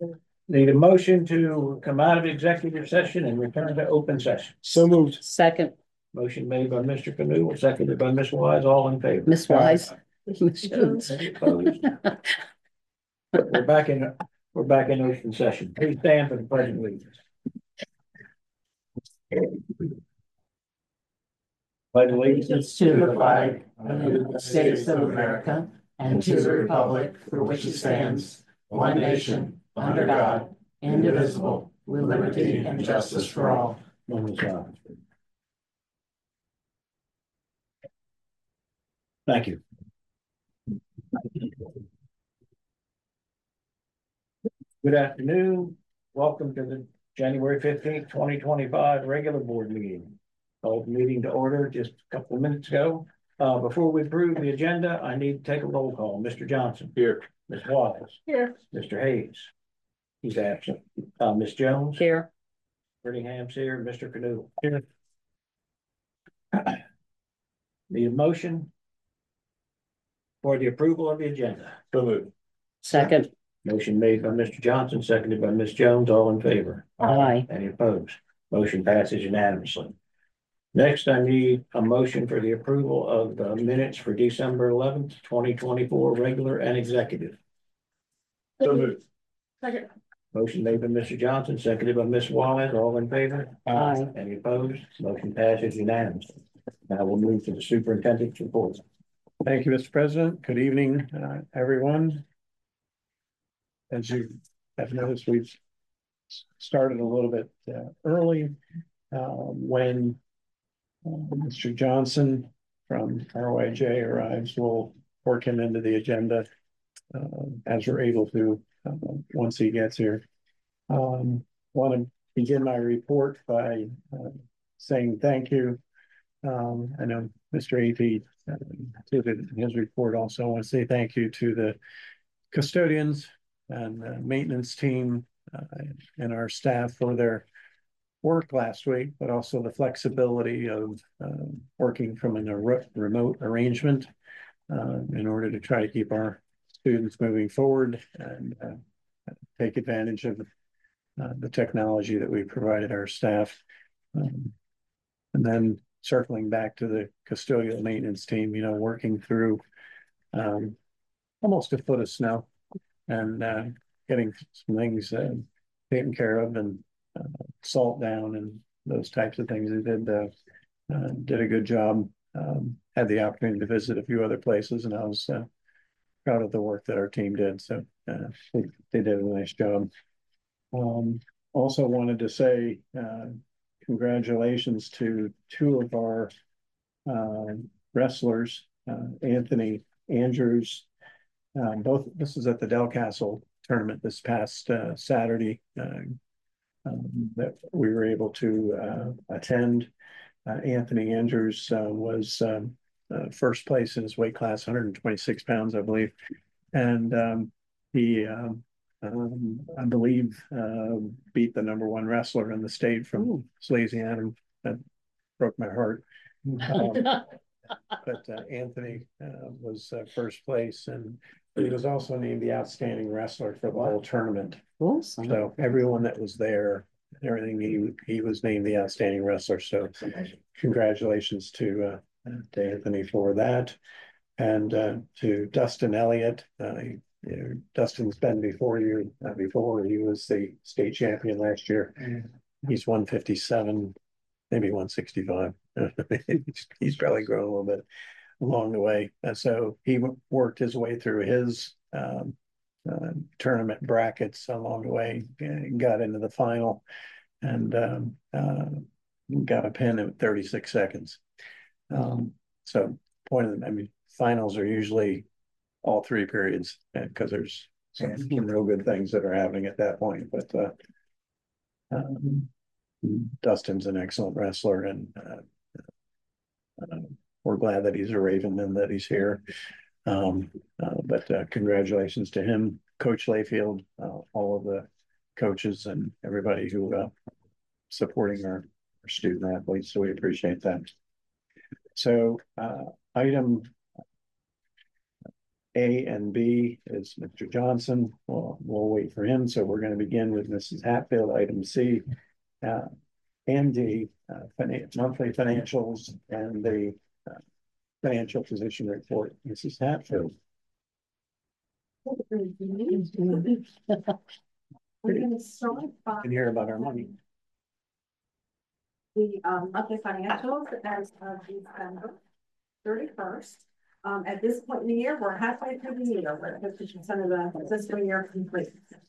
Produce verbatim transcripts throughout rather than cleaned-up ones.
Need a motion to come out of executive session and return to open session. So moved. Second, Motion made by Mister Canoe, seconded by Miss Wise, all in favor. Miss Wise. Miss Jones. Any opposed? We're back in, we're back in open session. Please stand for the pledge of allegiance. Pledge allegiance to the flag of the United States of America and to the republic for which it stands, one nation, under God, indivisible, with liberty and justice for all. Thank you. Good afternoon. Welcome to the January fifteenth, twenty twenty-five regular board meeting. Called the meeting to order just a couple of minutes ago. Uh, before we approve the agenda, I need to take a roll call. Mister Johnson. Here. Miz Wise. Here. Mister Hayes. He's absent. Uh, Miz Jones. Here. Brittingham's here. Mister Canoe. Here. Need a motion for the approval of the agenda. So moved. Second. Motion made by Mister Johnson, seconded by Miz Jones, all in favor. Aye. Any opposed? Motion passes unanimously. Next, I need a motion for the approval of the minutes for December eleventh, twenty twenty-four, regular and executive. So moved. Second. Motion made by Mister Johnson, seconded by Miz Wise, all in favor. Aye. Any opposed? Motion passes unanimously. Now we'll move to the superintendent's report. Thank you, Mister President. Good evening, uh, everyone. As you have noticed, we've started a little bit uh, early uh, when uh, Mister Johnson from R Y J arrives. We'll work him into the agenda uh, as we're able to uh, once he gets here. Um, want to begin my report by uh, saying thank you. Um, I know Mister A P uh, included in his report also. I want to say thank you to the custodians and uh, maintenance team uh, and our staff for their work last week, but also the flexibility of uh, working from a re remote arrangement uh, in order to try to keep our students moving forward and uh, take advantage of uh, the technology that we provided our staff. Um, and then circling back to the custodial maintenance team, you know, working through um, almost a foot of snow and uh, getting some things uh, taken care of and uh, salt down and those types of things. They did uh, uh, did a good job. Um, had the opportunity to visit a few other places, and I was uh, proud of the work that our team did. So uh, they, they did a nice job. Um, also wanted to say uh, congratulations to two of our uh, wrestlers, uh, Anthony Andrews. Um, both this is at the Del Castle tournament this past uh, Saturday uh, um, that we were able to uh, attend. Uh, Anthony Andrews uh, was um, uh, first place in his weight class, one hundred twenty-six pounds, I believe, and um, he, um, um, I believe, uh, beat the number one wrestler in the state from Louisiana. That broke my heart. Um, but uh, Anthony uh, was uh, first place, and he was also named the outstanding wrestler for the whole tournament. Awesome. So everyone that was there, everything, he he was named the outstanding wrestler. So congratulations to uh, to Anthony for that, and uh, to Dustin Elliott. Uh, you know, Dustin's been before you. Uh, before he was the state champion last year. He's one fifty-seven, maybe one sixty-five. he's, he's probably grown a little bit along the way. And so he worked his way through his um, uh, tournament brackets along the way, and got into the final, and um, uh, got a pin at thirty-six seconds. Um, so point of, I mean, finals are usually all three periods because there's some real good things that are happening at that point. But uh, um, Dustin's an excellent wrestler, and uh, uh, we're glad that he's a Raven and that he's here. Um, uh, but uh, congratulations to him, Coach Layfield, uh, all of the coaches and everybody who uh, supporting our, our student athletes. So we appreciate that. So uh, item A and B is Mister Johnson. Well, we'll wait for him. So we're going to begin with Missus Hatfield, item C. Uh, and D, uh, finan- monthly financials and the uh, financial position report. Missus Hatfield. We're gonna start by Can hear about our money. the um monthly financials as of December thirty-first. Um, at this point in the year, we're halfway through the year, we're fifty percent of the fiscal year complete.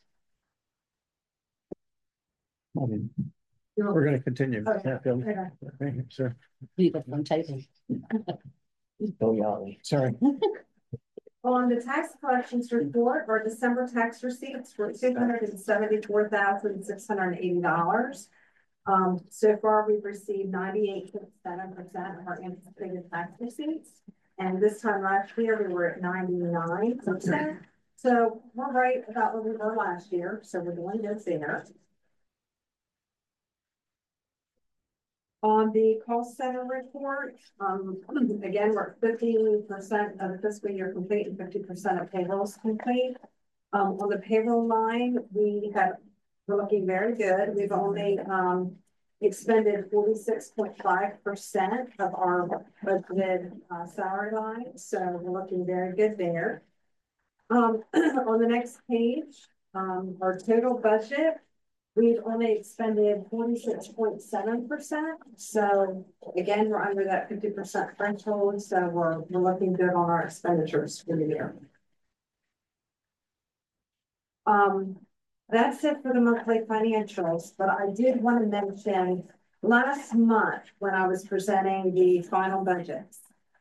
I mean, we're going to continue. Okay. Hatfield. Okay. Thank you, sir. Leave it on table. Oh, yeah. Sorry. On the tax collections report, our December tax receipts were two hundred and seventy-four thousand, six hundred and eighty dollars. Um, so far, we've received ninety-eight point seven percent of our anticipated tax receipts. And this time last year, we were at ninety-nine percent. So we're right about where we were last year. So we're doing good there. On the cost center report, um, again, we're fifty percent of the fiscal year complete and fifty percent of payrolls complete. Um, on the payroll line, we have, we're looking very good. We've only, um, expended forty-six point five percent of our budgeted uh, salary line. So we're looking very good there. Um, on the next page, um, our total budget, we've only expended forty-six point seven percent. So again, we're under that fifty percent threshold. So we're, we're looking good on our expenditures for the year. Um, that's it for the monthly financials, but I did want to mention last month when I was presenting the final budgets,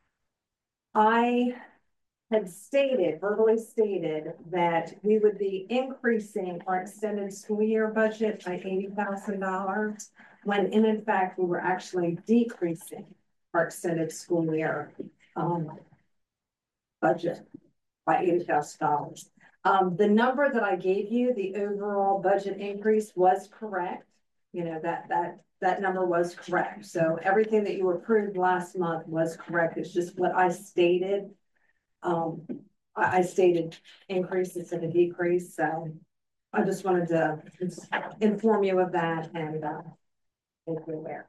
I had stated, verbally stated, that we would be increasing our extended school year budget by eighty thousand dollars, when in, in fact, we were actually decreasing our extended school year um, budget by eighty thousand dollars. Um, the number that I gave you, the overall budget increase, was correct. You know, that, that, that number was correct. So everything that you approved last month was correct. It's just what I stated. Um, I, I stated increases and a decrease, so I just wanted to inform you of that and uh, make you aware.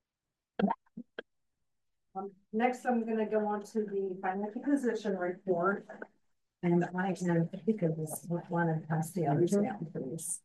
Um, next, I'm going to go on to the financial position report, and I am think of this one and pass the others down, please.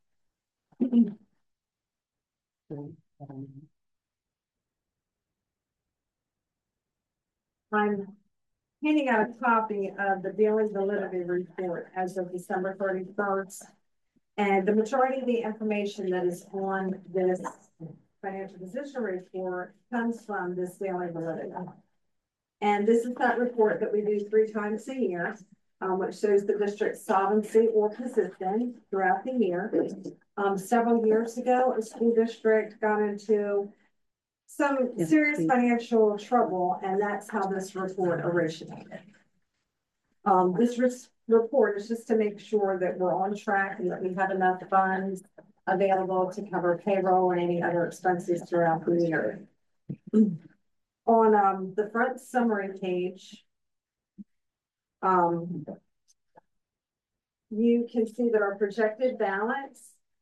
I'm handing out a copy of the daily validity report as of December thirty-first. And the majority of the information that is on this financial position report comes from this daily validity. And this is that report that we do three times a year, um, which shows the district's solvency or position throughout the year. Um, several years ago, a school district got into some serious financial trouble, and that's how this report originated. Um, this report is just to make sure that we're on track and that we have enough funds available to cover payroll and any other expenses throughout the year. On um, the front summary page, um, you can see that our projected balance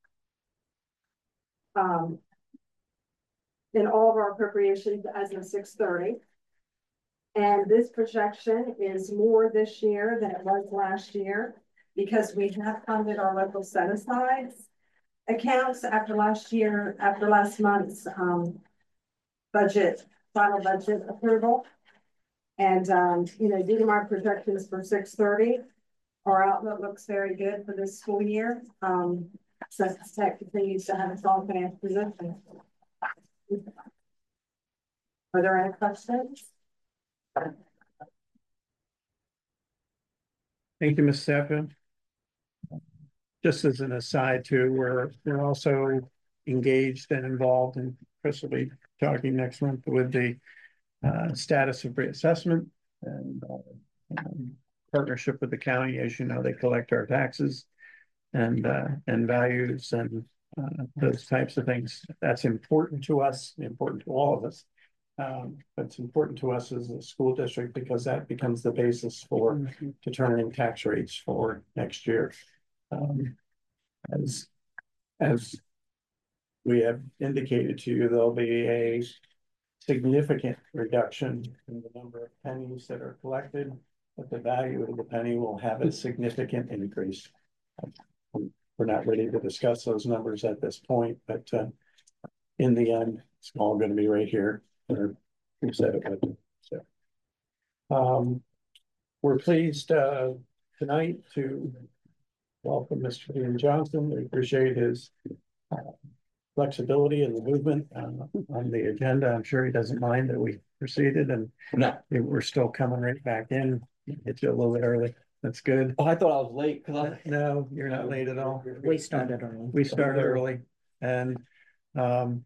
um, in all of our appropriations as of six thirty. And this projection is more this year than it was last year because we have funded our local set-asides accounts after last year, after last month's um, budget, final budget approval. And, um, you know, due to my projections for six thirty, our outlook looks very good for this school year. Um, Sussex Tech continues to have a strong financial position. Are there any questions? Thank you, Miz Stefan. Just as an aside too, we're, we're also engaged and involved, and Chris will be talking next month with the uh, status of reassessment and uh, um, partnership with the county. As you know, they collect our taxes and uh, and values and uh, those types of things. That's important to us, important to all of us. Um, but it's important to us as a school district because that becomes the basis for determining tax rates for next year. Um, as, as we have indicated to you, there'll be a significant reduction in the number of pennies that are collected, but the value of the penny will have a significant increase. We're not ready to discuss those numbers at this point, but uh, in the end, it's all going to be right here. Or who said it would. So, um, we're pleased uh, tonight to welcome Mister Ian Johnson. We appreciate his uh, flexibility and the movement uh, on the agenda. I'm sure he doesn't mind that we proceeded, and No. we're still coming right back in. Hit you a little bit early. That's good. Oh, I thought I was late because I. No, you're not late at all. We started early. We started early, and um,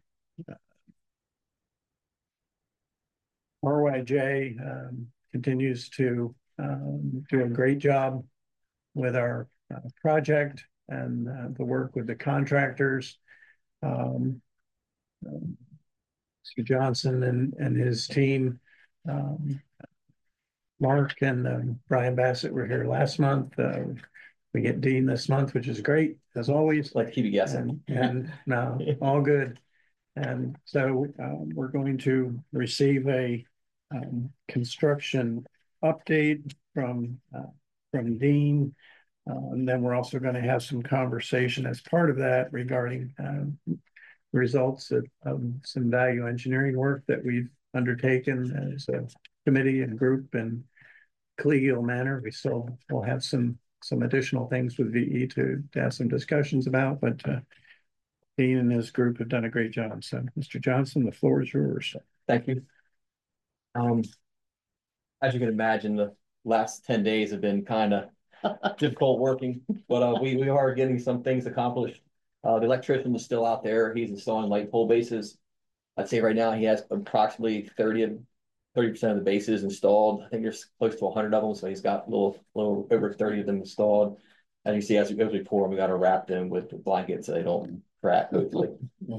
R Y J um, continues to um, do a great job with our uh, project and uh, the work with the contractors. Um, um, Mister Johnson and, and his team, um, Mark and um, Brian Bassett were here last month. Uh, we get Dean this month, which is great, as always. Like to keep you guessing. And, and no, all good. And so um, we're going to receive a um, construction update from uh, from Dean. Uh, and then we're also going to have some conversation as part of that regarding um, results of, of some value engineering work that we've undertaken as a committee and group in collegial manner. We still will have some some additional things with V E to, to have some discussions about, but uh, Dean and his group have done a great job. So, Mister Johnson, the floor is yours. Thank you. Um, as you can imagine, the last ten days have been kind of difficult working, but uh, we, we are getting some things accomplished. Uh, the electrician is still out there. He's installing light pole bases. I'd say right now he has approximately thirty percent of the bases installed. I think there's close to one hundred of them, so he's got a little, little over thirty of them installed. And you see, as we, as we pour them, we got to wrap them with the blankets so they don't crack, hopefully.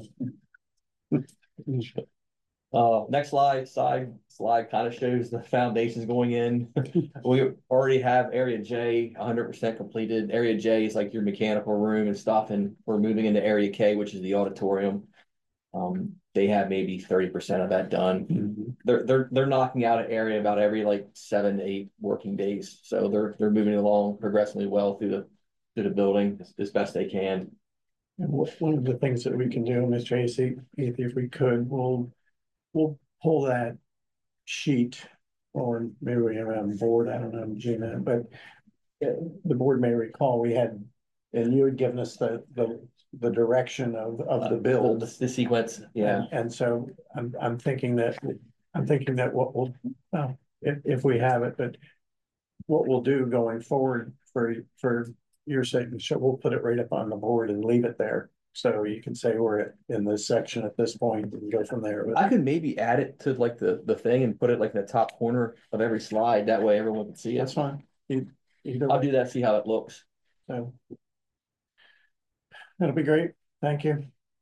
Uh, next slide, side slide kind of shows the foundations going in. We already have area J one hundred percent completed. Area J is like your mechanical room and stuff, and we're moving into area K, which is the auditorium. Um, they have maybe thirty percent of that done. Mm-hmm. They're they're they're knocking out an area about every like seven to eight working days. So they're they're moving along progressively well through the through the building as, as best they can. And one of the things that we can do, Miz Tracy, if we could, we'll we'll pull that sheet, or maybe we have it on board. I don't know, Gina, but the board may recall we had, and you had given us the the the direction of of the build, uh, the, the sequence, yeah. And, and so I'm I'm thinking that I'm thinking that what we'll well, if if we have it, but what we'll do going forward for for your sake, so we'll put it right up on the board and leave it there. So you can say we're in this section at this point and go from there. But I could maybe add it to like the, the thing and put it like in the top corner of every slide. That way everyone can see it. That's fine. You, I'll do that, see how it looks. So that'll be great. Thank you.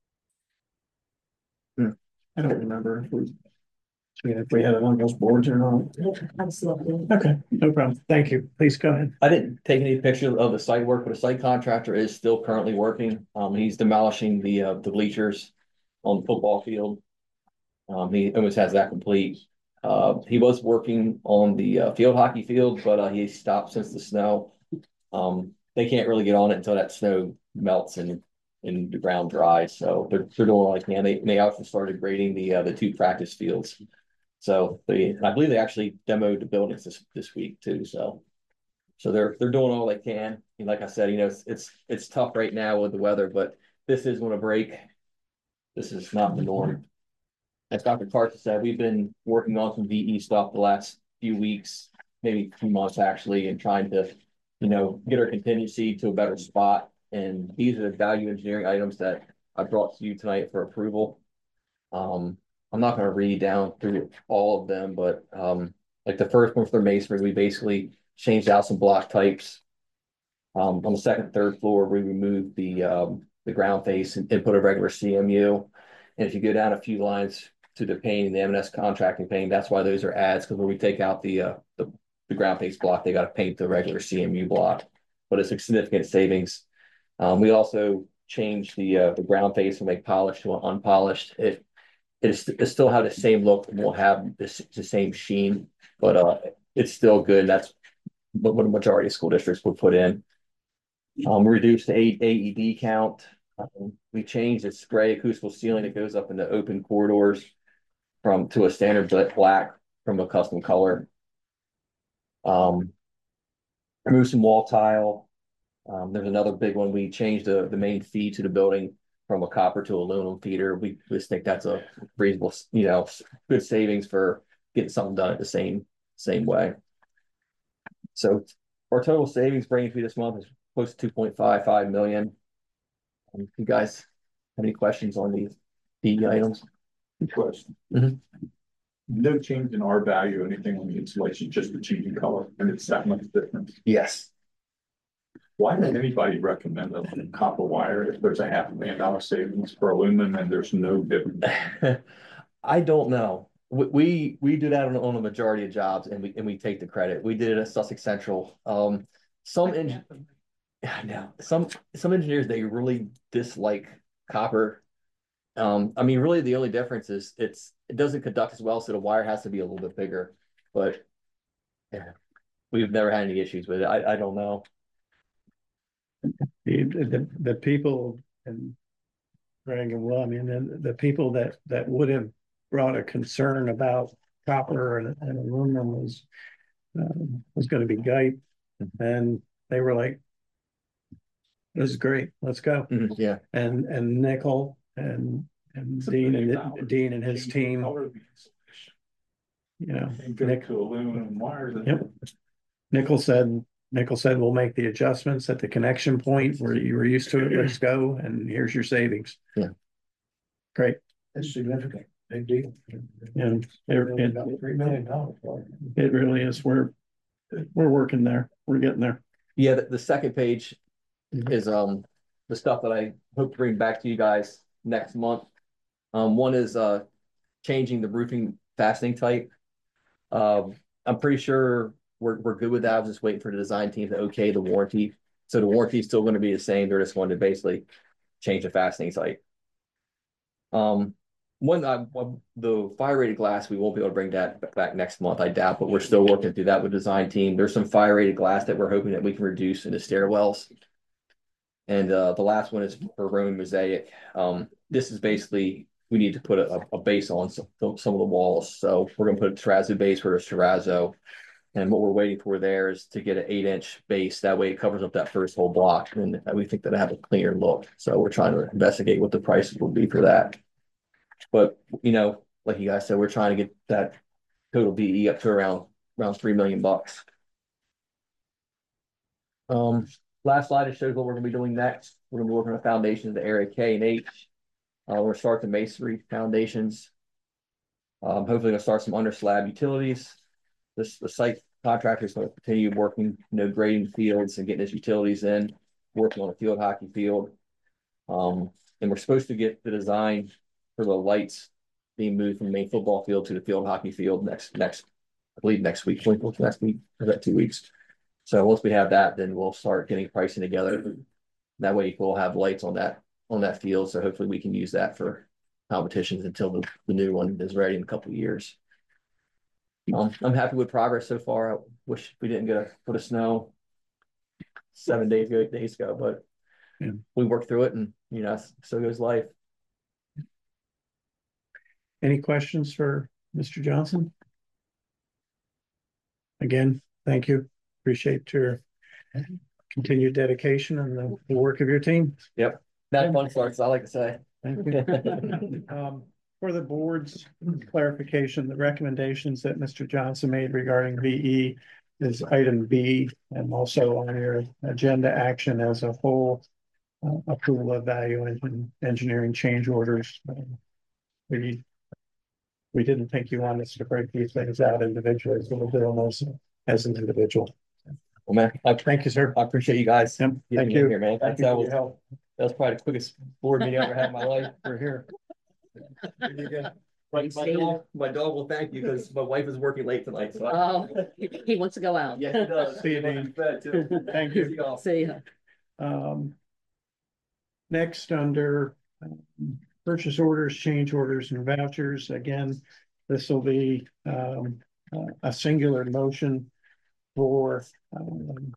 Hmm. I don't remember if we, if we had it on those boards or not. Absolutely. Okay, no problem. Thank you. Please go ahead. I didn't take any pictures of the site work, but a site contractor is still currently working. Um, he's demolishing the uh, the bleachers on the football field. Um, he almost has that complete. Uh, he was working on the uh, field hockey field, but uh, he stopped since the snow. Um, they can't really get on it until that snow melts and and the ground dries. So they're they're doing all they can. They they also started grading the uh, the two practice fields. So they, I believe they actually demoed the buildings this, this week too. So, so they're, they're doing all they can. And like I said, you know, it's, it's, it's tough right now with the weather, but this is going to break. This is not the norm. As Doctor Carson said, we've been working on some V E stuff the last few weeks, maybe a few months actually, and trying to, you know, get our contingency to a better spot. And these are the value engineering items that I brought to you tonight for approval. Um, I'm not going to read down through all of them, but um, like the first one for masonry, we basically changed out some block types. Um, on the second, third floor, we removed the um, the ground face and, and put a regular C M U. And if you go down a few lines to the painting, the M and S contracting painting. That's why those are ads, because when we take out the, uh, the, the ground base block, they got to paint the regular C M U block. But it's a significant savings. Um, we also changed the, uh, the ground face from a polished to an unpolished. It, it, is, it still have the same look and will have this, the same sheen, but, uh, it's still good. That's what, what the majority of school districts would put in. Um, reduced the A E D count. Um, we changed the spray acoustical ceiling that goes up in the open corridors from to a standard black from a custom color. Um, remove some wall tile. Um, there's another big one. We changed the, the main feed to the building from a copper to aluminum feeder. We just think that's a reasonable, you know, good savings for getting something done at the same same way. So our total savings bringing fee this month is close to two point five five million. Um, you guys have any questions on these the items? Good question. Mhm. No change in R value or anything on the insulation, just the change in color, and it's that much difference. Yes. Why would anybody recommend a copper wire if there's a half a million dollar savings for aluminum and there's no difference? I don't know. We, we we do that on, on a majority of jobs, and we and we take the credit. We did it at Sussex Central. Um, some en- I know some some engineers, they really dislike copper. Um, I mean, really, the only difference is it's it doesn't conduct as well, so the wire has to be a little bit bigger. But yeah, we've never had any issues with it. I I don't know. The, the, the people and Greg and Will, I mean, the, the people that, that would have brought a concern about copper and, and aluminum was, um, was going to be Guype. And they were like, this is great, let's go. Mhm, yeah. And, and Nickel and, and Dean and Dean and his team, you know, And go Nick, to aluminum wires. Yep. Nickel said, Nickel said, we'll make the adjustments at the connection point where you were used to it. Let's go. And here's your savings. Yeah. Great. That's significant, big deal. And it, About three million dollars. it really is. We're, we're working there. We're getting there. Yeah, the, the second page Mhm. is um the stuff that I hope to bring back to you guys next month. Um, one is uh changing the roofing fastening type. Um, I'm pretty sure we're we're good with that. I was just waiting for the design team to okay the warranty. So the warranty is still going to be the same. They're just going to basically change the fastening type. Um, one uh, the fire rated glass, we won't be able to bring that back next month, I doubt, but we're still working through that with design team. There's some fire rated glass that we're hoping that we can reduce in the stairwells. And uh, the last one is for Roman mosaic. Um, this is basically, we need to put a, a base on some, some of the walls. So we're going to put a terrazzo base where there's terrazzo. And what we're waiting for there is to get an eight inch base. That way it covers up that first whole block. And we think that'll have a cleaner look. So we're trying to investigate what the prices will be for that. But, you know, like you guys said, we're trying to get that total B E up to around, around three million bucks. Um, last slide, it shows what we're going to be doing next. We're going to be working on foundations, the area K and H. Uh, we're starting the masonry foundations. Um, hopefully, going to start some under slab utilities. This the site contractor is going to continue working, you know, grading fields and getting his utilities in, working on a field hockey field. Um, and we're supposed to get the design for the lights being moved from the main football field to the field hockey field next next, I believe next week. Next week, or that two weeks. So once we have that, then we'll start getting pricing together. That way we'll have lights on that on that field. So hopefully we can use that for competitions until the, the new one is ready in a couple of years. Um, I'm happy with progress so far. I wish we didn't get a foot of snow seven days ago, eight days ago, but yeah. We worked through it, and you know, so goes life. Any questions for Mister Johnson? Again, thank you. Appreciate your continued dedication and the, the work of your team. Yep. That fun starts, I like to say. Thank you. um, for the board's clarification, the recommendations that Mister Johnson made regarding V E is item B, and also on your agenda action as a whole, uh, approval of value engine engineering change orders. Um, we we didn't think you wanted us to break these things out individually, so we're doing those as an individual. Well, man, I, thank you, sir. I appreciate you guys. Yep. Thank you. Here, man. Thank That's, you that, for was, your help. that was probably the quickest board meeting I ever had in my life. We're here. My, my dog, my dog will thank you because my wife is working late tonight, so. I- Oh, he wants to go out. Yeah, he does. See you, Dean. Thank See you. y'all. See ya. Um, next, under um, purchase orders, change orders, and vouchers, again, this will be um, uh, a singular motion for um,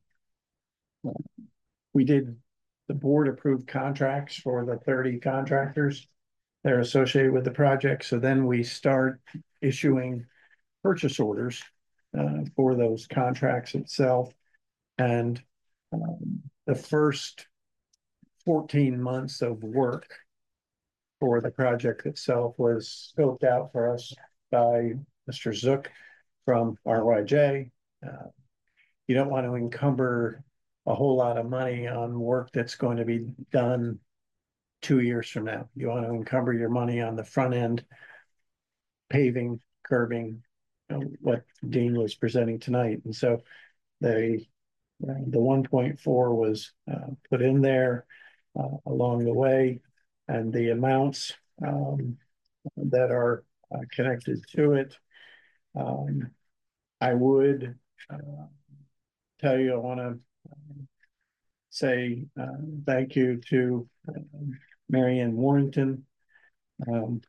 we did, the board approved contracts for the thirty contractors that are associated with the project. So then we start issuing purchase orders uh, for those contracts itself. And um, the first fourteen months of work for the project itself was scoped out for us by Mister Zook from R Y J. Uh, you don't want to encumber a whole lot of money on work that's going to be done two years from now. You want to encumber your money on the front end, paving, curbing, you know, what Dean was presenting tonight. And so they, uh, the one point four was uh, put in there uh, along the way, and the amounts um, that are uh, connected to it. Um, I would uh, tell you, I want to say uh, thank you to uh, Marianne Warrington. Um,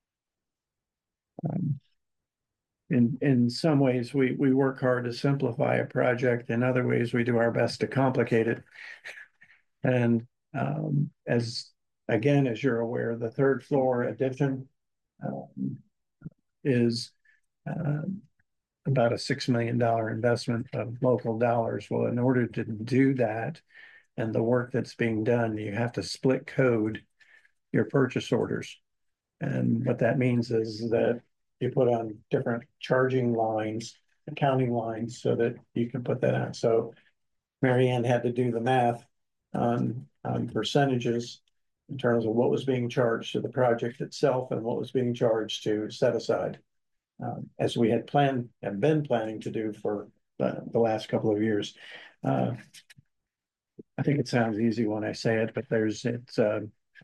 um, in in some ways, we we work hard to simplify a project. In other ways, we do our best to complicate it. And um, as again, as you're aware, the third floor addition um, is uh, about a six million dollar investment of local dollars. Well, in order to do that, and the work that's being done, you have to split code your purchase orders. And what that means is that you put on different charging lines, accounting lines, so that you can put that on. So Marianne had to do the math on, on percentages in terms of what was being charged to the project itself and what was being charged to set aside. Um, as we had planned and been planning to do for the, the last couple of years. Uh, I think it sounds easy when I say it, but there's, it's, uh,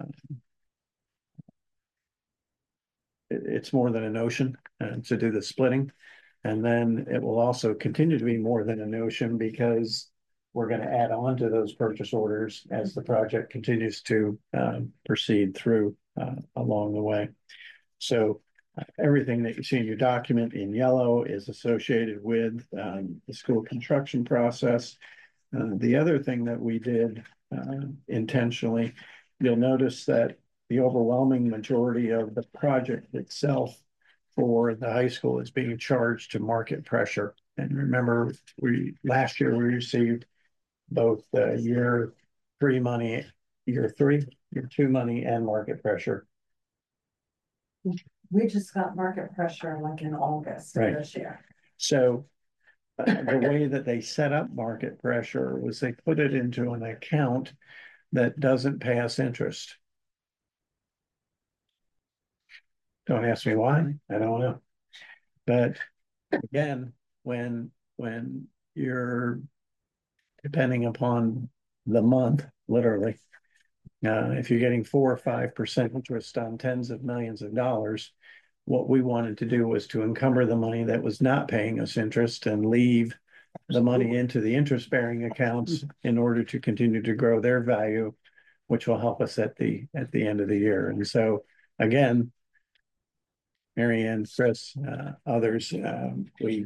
it, it's more than a notion uh, to do the splitting. And then it will also continue to be more than a notion because we're going to add on to those purchase orders as the project continues to um, proceed through uh, along the way. So uh, everything that you see in your document in yellow is associated with um, the school construction process. Uh, the other thing that we did uh, intentionally, you'll notice that the overwhelming majority of the project itself for the high school is being charged to market pressure. And remember, we last year we received both the year three money, year three, year two money, and market pressure. We just got market pressure like in August Right. this year. So uh, the way that they set up market pressure was they put it into an account that doesn't pay us interest. Don't ask me why, I don't know. But again, when when you're depending upon the month, literally, uh, if you're getting four or five percent interest on tens of millions of dollars, what we wanted to do was to encumber the money that was not paying us interest and leave the money into the interest-bearing accounts in order to continue to grow their value, which will help us at the at the end of the year. And so, again, Marianne, Chris, uh, others, um, we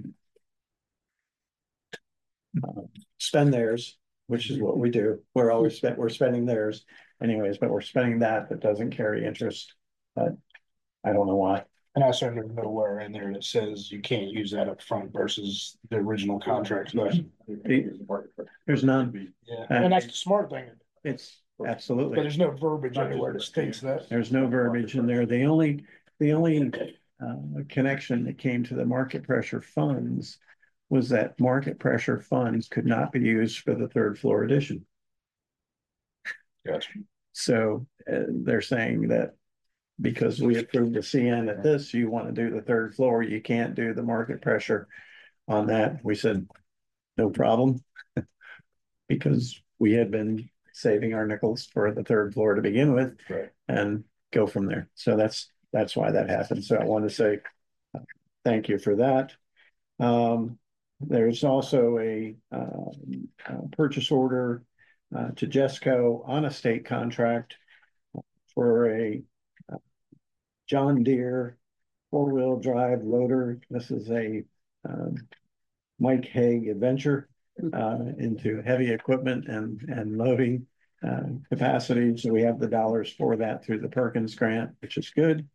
uh, spend theirs, which is what we do. We're always spent, we're spending theirs anyways, but we're spending that that doesn't carry interest. But I don't know why. And I said there's nowhere in there that says you can't use that up front versus the original contract. There's none. Yeah, and that's the smart thing. It's But absolutely, there's no verbiage anywhere that states that. there's no verbiage in there. The only, the only uh, connection that came to the market pressure funds was that market pressure funds could not be used for the third floor addition. Gotcha. So uh, they're saying that because we approved the C N at this, you want to do the third floor, you can't do the market pressure on that. We said, no problem. Because we had been saving our nickels for the third floor to begin with, Right. and go from there. So that's that's why that happened. So I want to say uh, thank you for that. Um, there's also a, uh, uh, purchase order uh, to Jesco on a state contract for a uh, John Deere four-wheel drive loader. This is a um, Mike Hague adventure uh, into heavy equipment and, and loading uh, capacity. So we have the dollars for that through the Perkins grant, which is good.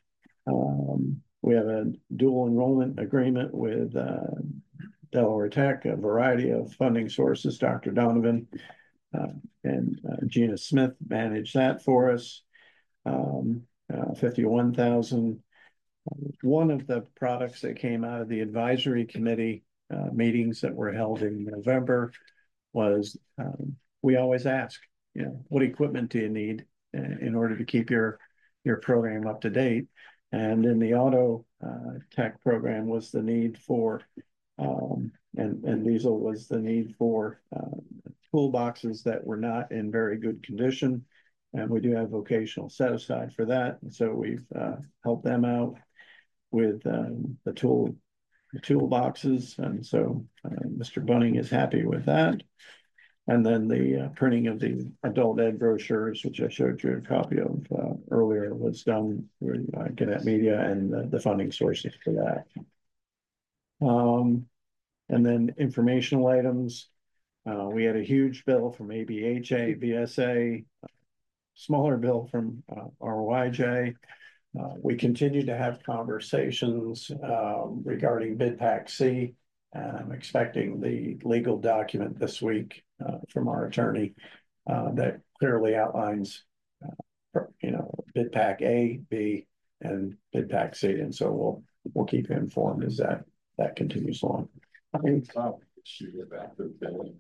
Um, we have a dual enrollment agreement with uh, Delaware Tech, a variety of funding sources. Doctor Donovan uh, and uh, Gina Smith manage that for us. Um, uh, fifty-one thousand. One of the products that came out of the advisory committee uh, meetings that were held in November was um, we always ask, you know, what equipment do you need in order to keep your your program up to date? And in the auto uh, tech program was the need for, um, and, and diesel was the need for uh, toolboxes that were not in very good condition. And we do have vocational set aside for that. And so we've uh, helped them out with um, the tool, the toolboxes. And so uh, Mister Bunning is happy with that. And then the uh, printing of the adult ed brochures, which I showed you a copy of uh, earlier, was done with uh, Gannett Media and the, the funding sources for that. Um, and then informational items. Uh, we had a huge bill from A B H A, B S A, smaller bill from uh, R Y J. Uh, we continue to have conversations um, regarding bid pack C. And I'm expecting the legal document this week uh, from our attorney uh, that clearly outlines, uh, you know, bid pack A, B, and bid pack C. And so we'll we'll keep you informed as that that continues on. I mean, Oh, shoot about the billing.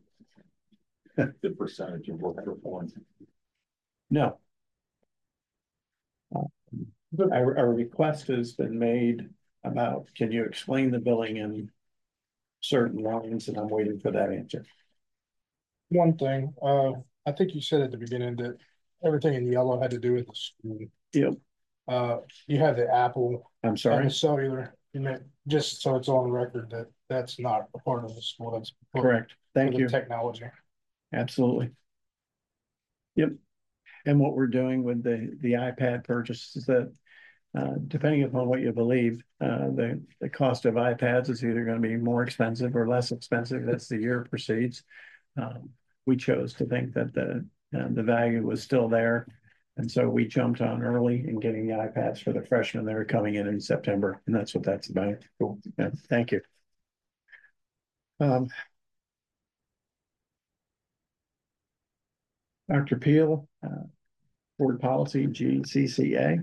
The percentage of work performed. no. Uh, a, a request has been made about, can you explain the billing in certain lines, and I'm waiting for that answer. One thing, uh, I think you said at the beginning that everything in yellow had to do with the school. Yep. Uh, you have the Apple. I'm And sorry. the cellular, you know, just so it's on record that that's not a part of the school, that's. Correct. Thank you. Technology. Absolutely. Yep. And what we're doing with the, the iPad purchase is that uh, depending upon what you believe, uh, the, the cost of iPads is either going to be more expensive or less expensive as the year proceeds. Um, we chose to think that the, uh, the value was still there. And so we jumped on early in getting the iPads for the freshmen that are coming in in September. And that's what that's about. Cool. Yeah, thank you. Um, Doctor Peel, uh, board policy G C C A.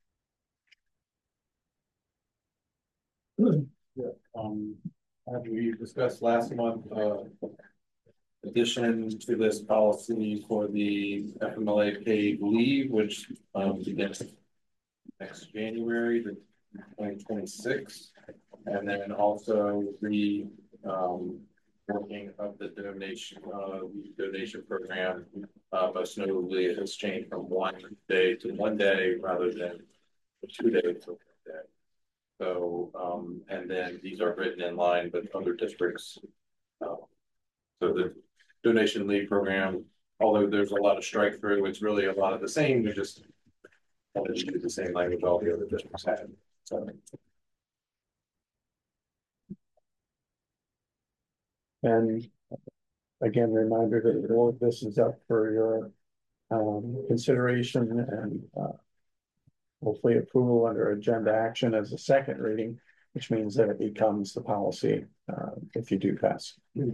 Yeah, um, as we discussed last month, uh, addition to this policy for the F M L A paid leave, which, um, begins next January, the twenty twenty-six, and then also the, um, working of the donation, uh, donation program, uh, most notably it has changed from one day to one day rather than two days to one day. So, um, and then these are written in line with other districts. Uh, so the donation leave program, although there's a lot of strike through, it's really a lot of the same. We just wanted to use the same language all the other districts had. So. And again, reminder that all of this is up for your um, consideration and uh, hopefully approval under agenda action as a second reading, which means that it becomes the policy uh, if you do pass.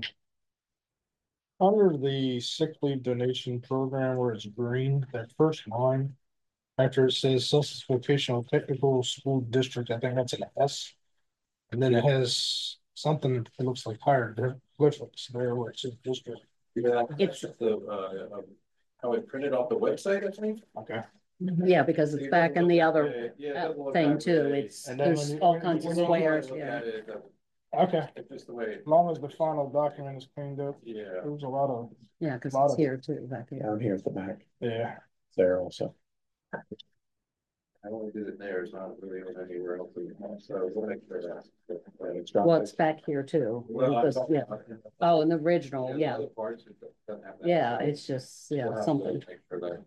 Under the sick leave donation program where it's green, that first line, after it says Sussex Vocational Technical School District, I think that's an S. And then it has something that looks like higher difference there where it says district. Yeah, it's the, uh, um, how it printed off the website, I think. Okay. Yeah, because it's back in the other Yeah, it uh, doesn't look thing that too. way. It's, And then there's when you- all kinds of when you squares, Look yeah. at it, uh, Okay, It's just the way, as long as the final document is cleaned up, yeah. there was a lot of, Yeah, because Lot it's of- here too, back here. Down here at the back, yeah. there also. I only did it there, it's not really anywhere else, in the house, so we'll make sure that's. Well, it's back here too. Well, I'm This- talking yeah. about- Oh, and the original, yeah, other parts, it doesn't have that. yeah, it's just, We'll yeah, have to something. make sure that-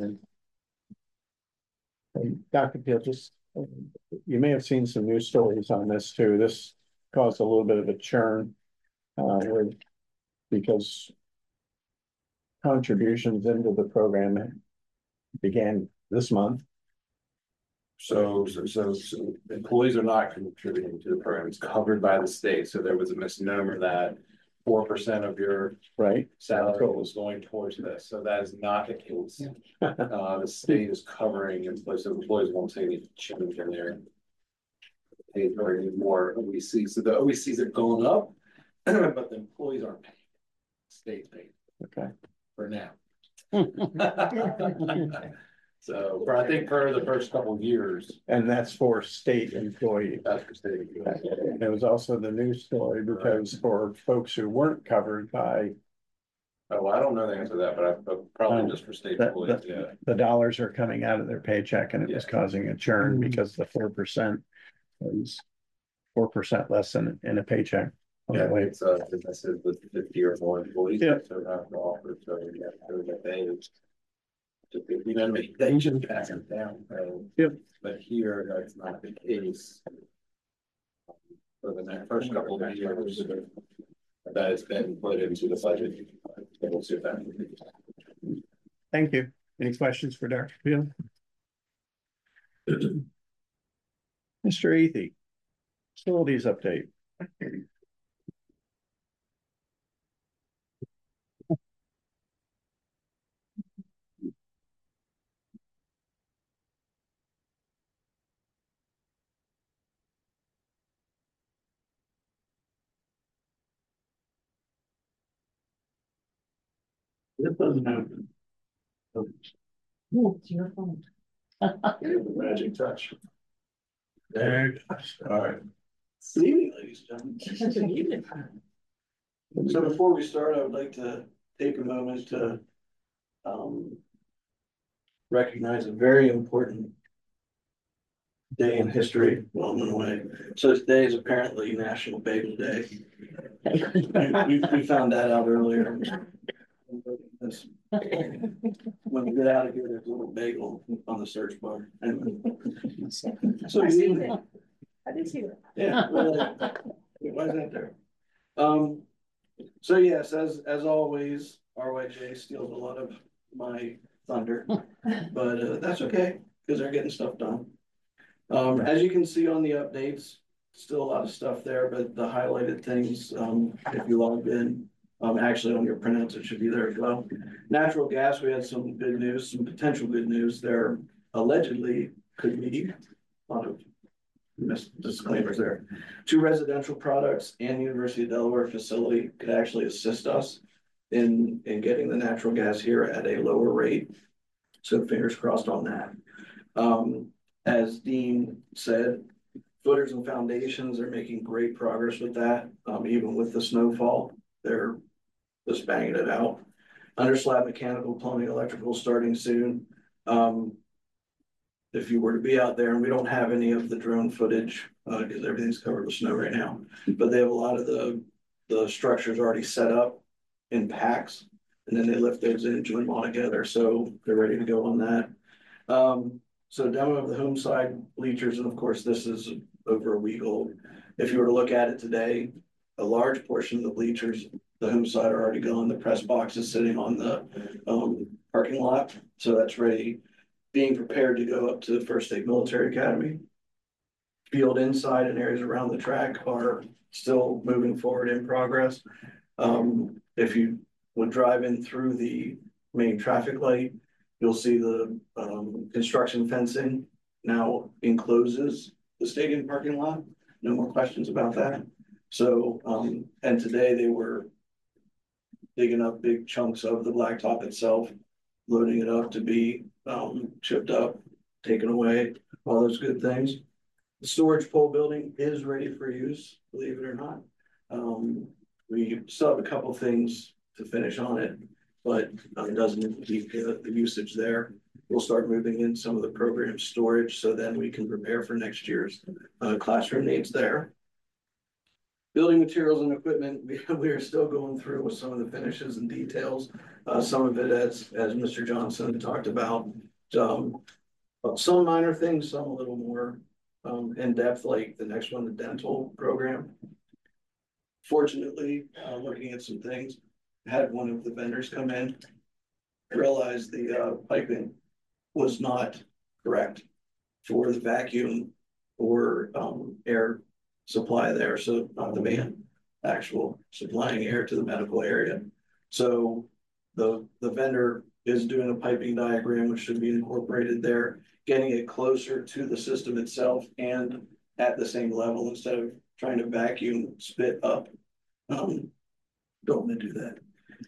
And Doctor Peel, just, you may have seen some news stories on this too. This caused a little bit of a churn. Uh, where- because contributions into the program began this month. So, so, so, so employees are not contributing to the program, it's covered by the state, so there was a misnomer that. Four percent of your Right? salary was going towards this, so that is not the case. Uh, the state is covering employees, so employees won't see any change in their. Paid or any more O E C, so the O E Cs are going up, but the employees aren't paying. State's paying Okay. for now. So, for I think for the first couple of years, And that's for state employees. that's for state. employees. It was also the news story because for folks who weren't covered by, Oh, I don't know the answer to that, but I, but probably just for state that, employees, that- yeah. the dollars are coming out of their paycheck and it was Yeah. causing a churn because the four percent was four percent less than in a paycheck. Yeah, it's uh businesses with fifty or more employees. Yeah. So have to offer, so yeah, so that they. Just, you know, make, they should pass it down, so. Yep. But here, that's not the case. For the next first couple of years. That has been put into the budget. And we'll see if that. Thank you. Any questions for Doctor Peel? Mister Ethy, facilities update. It doesn't happen. It's your phone. Magic touch. There it goes. All right. Good evening, ladies and gentlemen. So before we start, I would like to take a moment to um recognize a very important day in history, well, in a way. So today is apparently National Bagel Day. We, we found that out earlier. This- When we get out of here, there's a little bagel on the search bar. Anyway. So good evening. I did see that. Yeah. well, Why is that there? Um, so yes, as, as always, R Y J steals a lot of my thunder, but uh, that's okay, because they're getting stuff done. Um, as you can see on the updates, still a lot of stuff there, but the highlighted things, um, if you logged in, um, actually on your printouts, it should be there as well. Natural gas, we had some good news, some potential good news there. Allegedly could be a lot of disclaimers there. Two residential products and University of Delaware facility could actually assist us in, in getting the natural gas here at a lower rate. So fingers crossed on that. Um, as Dean said, footers and foundations are making great progress with that. Um, even with the snowfall, they're just banging it out. Underslab mechanical, plumbing, electrical starting soon. Um, if you were to be out there, and we don't have any of the drone footage, uh, because everything's covered with snow right now, but they have a lot of the, the structures already set up in packs, and then they lift those in and join them all together, so they're ready to go on that. Um, so demo of the home side bleachers, and of course, this is over a week old. If you were to look at it today, a large portion of the bleachers, the home side are already gone, the press box is sitting on the, um, parking lot, so that's ready. Being prepared to go up to the First State Military Academy. Field inside and areas around the track are still moving forward in progress. Um, if you would drive in through the main traffic light, you'll see the um, construction fencing now encloses the stadium parking lot. No more questions about that. So, um, and today they were digging up big chunks of the blacktop itself, loading it up to be um, chipped up, taken away, all those good things. The storage pole building is ready for use, believe it or not. Um, we still have a couple things to finish on it, but uh, it doesn't keep the, the usage there. we'll start moving in some of the program storage, so then we can prepare for next year's uh, classroom needs there. Building materials and equipment, we, we are still going through with some of the finishes and details. Uh, some of it, as, as Mister Johnson talked about, um, some minor things, some a little more um, in depth, like the next one, the dental program. Fortunately, uh, looking at some things, had one of the vendors come in, realized the uh, piping was not correct for the vacuum or um, air supply there. So not the van, actual supplying air to the medical area. So the, the vendor is doing a piping diagram, which should be incorporated there, getting it closer to the system itself and at the same level instead of trying to vacuum spit up. Um, don't want to do that.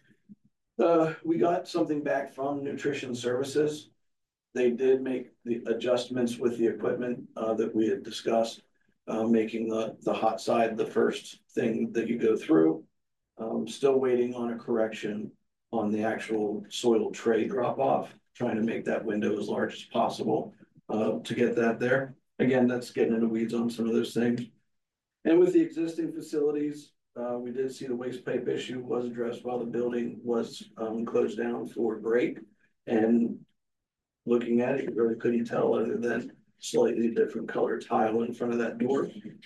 Uh, we got something back from Nutrition Services. They did make the adjustments with the equipment uh, that we had discussed, uh, making the, the hot side the first thing that you go through. Um, still waiting on a correction on the actual soil tray drop off, trying to make that window as large as possible uh, to get that there. Again, that's getting into weeds on some of those things. And with the existing facilities, uh, we did see the waste pipe issue was addressed while the building was um, closed down for break. And looking at it, you really couldn't tell other than slightly different color tile in front of that door.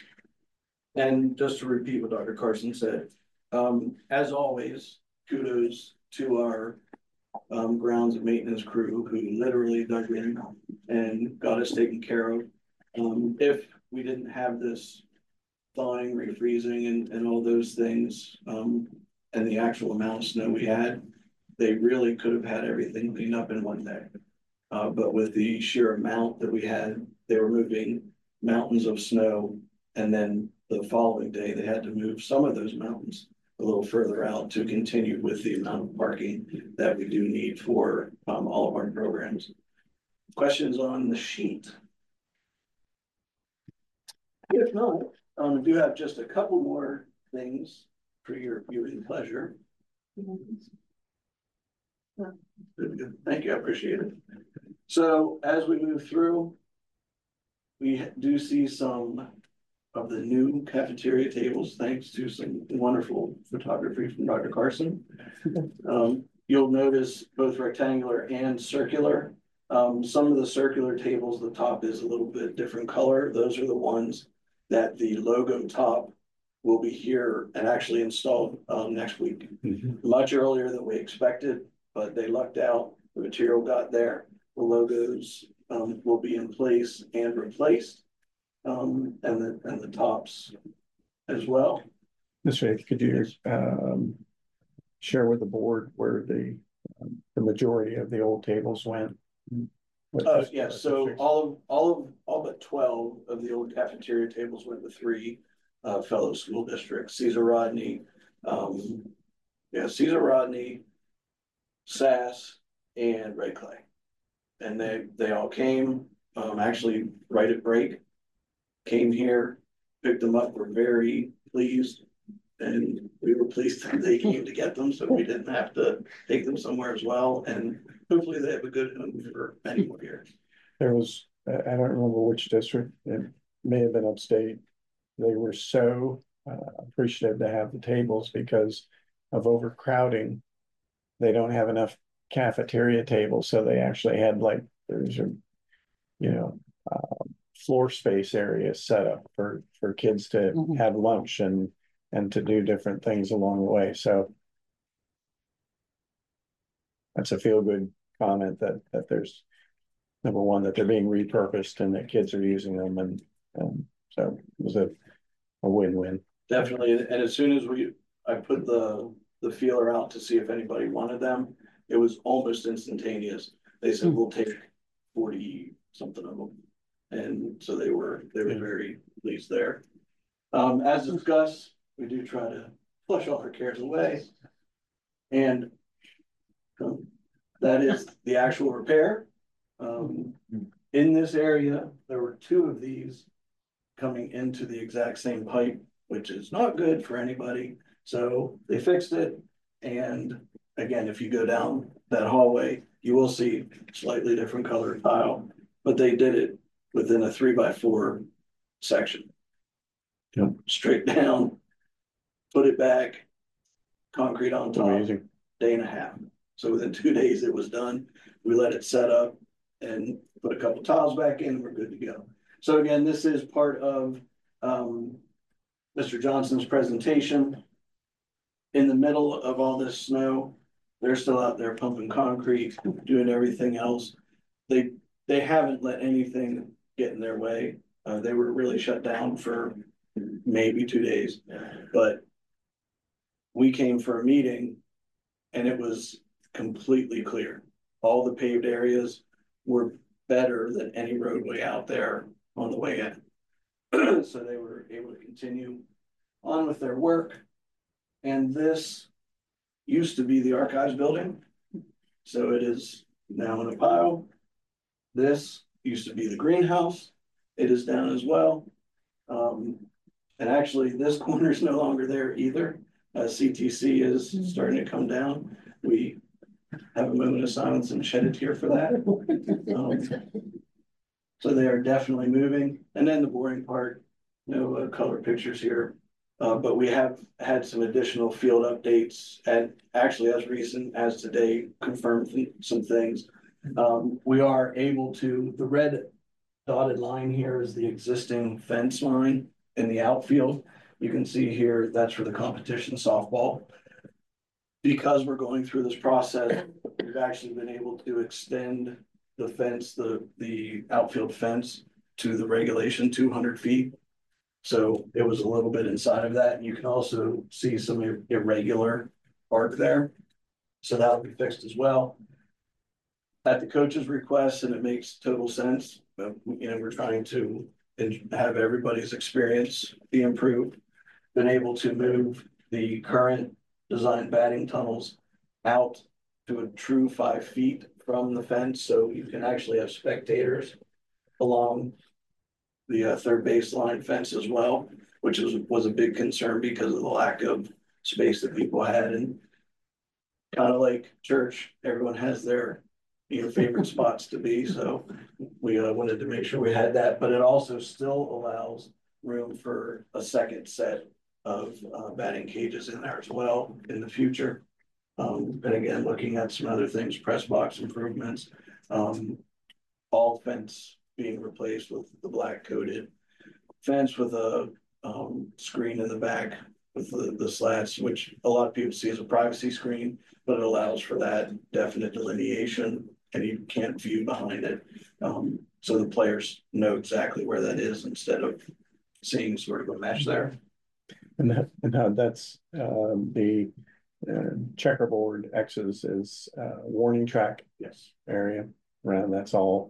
And just to repeat what Doctor Carson said, um, as always, kudos to our um, grounds and maintenance crew who literally dug in and got us taken care of. Um, if we didn't have this thawing, refreezing, and, and all those things, um, and the actual amount of snow we had, they really could have had everything cleaned up in one day. Uh, but with the sheer amount that we had, they were moving mountains of snow, and then the following day they had to move some of those mountains a little further out to continue with the amount of parking that we do need for um, all of our programs. Questions on the sheet? If not, um, I do have just a couple more things for your viewing pleasure. Good, good. Thank you, I appreciate it. So as we move through, we do see some of the new cafeteria tables, thanks to some wonderful photography from Doctor Carson. Um, you'll notice both rectangular and circular. Um, some of the circular tables, the top is a little bit different color. Those are the ones that the logo top will be here and actually installed um, next week. Mm-hmm. Much earlier than we expected, but they lucked out. The material got there. The logos um, will be in place and replaced. Um, and the and the tops as well. Mister Faith, could you um, share with the board where the um, the majority of the old tables went? Uh, yes, yeah, so all of all of all but twelve of the old cafeteria tables went to three uh, fellow school districts: Caesar Rodney, um, yeah, Caesar Rodney, Sass, and Red Clay, and they they all came um, actually right at break. Came here, picked them up, were very pleased, and we were pleased that they came to get them, so we didn't have to take them somewhere as well, and hopefully they have a good home for many more years. There was, I don't remember which district, it may have been upstate, they were so uh, appreciative to have the tables because of overcrowding. They don't have enough cafeteria tables, so they actually had like, there's a, you know, uh, floor space area set up for for kids to mm-hmm. have lunch and and to do different things along the way. So that's a feel good comment that that there's number one, that they're being repurposed and that kids are using them, and, and so it was a, a win-win. Definitely. And as soon as we I put the the feeler out to see if anybody wanted them, it was almost instantaneous. They said mm-hmm. we'll take forty something of them. And so they were they were very pleased there. Um, as discussed, we do try to flush all our cares away. And um, that is the actual repair. Um, in this area, there were two of these coming into the exact same pipe, which is not good for anybody. So they fixed it. And again, if you go down that hallway, you will see slightly different colored tile, but they did it within a three by four section. Yep. Straight down, put it back, concrete on top, Amazing. day and a half. So within two days it was done. We let it set up and put a couple tiles back in, we're good to go. So again, this is part of um, Mister Johnson's presentation. In the middle of all this snow, they're still out there pumping concrete, doing everything else. They they haven't let anything get in their way. Uh, they were really shut down for maybe two days, but we came for a meeting and it was completely clear. All the paved areas were better than any roadway out there on the way in. So they were able to continue on with their work. And this used to be the archives building. So it is now in a pile. This used to be the greenhouse. It is down as well. Um, and actually this corner is no longer there either. Uh, C T C is starting to come down. We have a moment of silence and shed a tear for that. Um, so they are definitely moving. And then the boring part, no uh, color pictures here. Uh, but we have had some additional field updates and actually as recent as today confirmed some things. Um, we are able to, the red dotted line here is the existing fence line in the outfield. You can see here, that's for the competition softball. Because we're going through this process, we've actually been able to extend the fence, the, the outfield fence to the regulation two hundred feet. So it was a little bit inside of that. You can also see some ir irregular arc there. So that'll be fixed as well. At the coach's request, and it makes total sense, but, you know, we're trying to have everybody's experience be improved. Been able to move the current design batting tunnels out to a true five feet from the fence. So you can actually have spectators along the uh, third baseline fence as well, which was, was a big concern because of the lack of space that people had. And kind of like church, everyone has their, you know, favorite spots to be. So we uh, wanted to make sure we had that, but it also still allows room for a second set of uh, batting cages in there as well in the future. Um, and again, looking at some other things, press box improvements, um, all fence being replaced with the black coated fence with a um, screen in the back with the, the slats, which a lot of people see as a privacy screen, but it allows for that definite delineation and you can't view behind it. Um, so the players know exactly where that is instead of seeing sort of a mesh there. And that, and how that's um, the uh, checkerboard X's is uh, warning track Yes. area around. That's all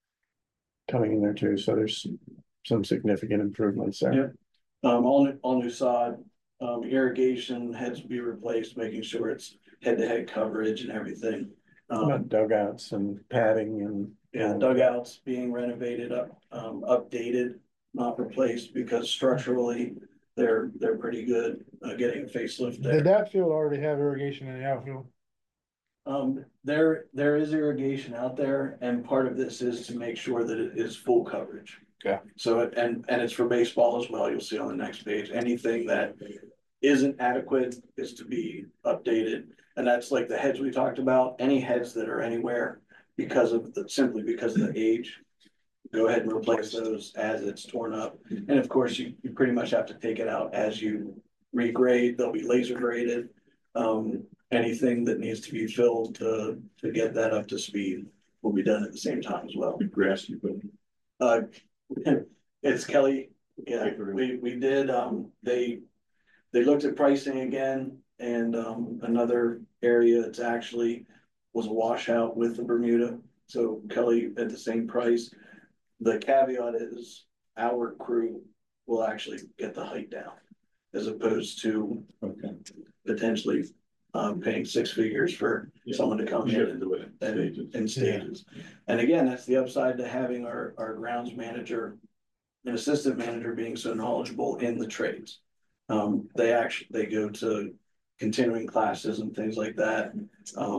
coming in there too. So there's some significant improvements there. Yep. Um, all new, all new sod, um, irrigation had to be replaced, making sure it's head-to-head coverage and everything. Um, About dugouts and padding and yeah, dugouts being renovated, up, um, updated, not replaced because structurally they're they're pretty good. Uh, getting a facelift there. Did that field already have irrigation in the outfield? Um, there, there is irrigation out there, and part of this is to make sure that it is full coverage. Yeah. So, it- and, and it's for baseball as well, you'll see on the next page, anything that isn't adequate is to be updated. And that's like the heads we talked about, any heads that are anywhere because of the, simply because of the age, go ahead and replace those as it's torn up. And of course, you, you pretty much have to take it out as you regrade, they'll be laser graded. Um, anything that needs to be filled to, to get that up to speed will be done at the same time as well. Grass you put. Uh, it's Kelly. Yeah, we, we did, um, they, they looked at pricing again and, um, another area that's actually was a washout with the Bermuda. So Kelly at the same price. The caveat is our crew will actually get the height down as opposed to Okay. potentially um, paying six figures for Yeah. someone to come You in have to do it in and, stages. in stages. And again, that's the upside to having our, our grounds manager and assistant manager being so knowledgeable in the trades. Um, they actually, they go to continuing classes and things like that. Um,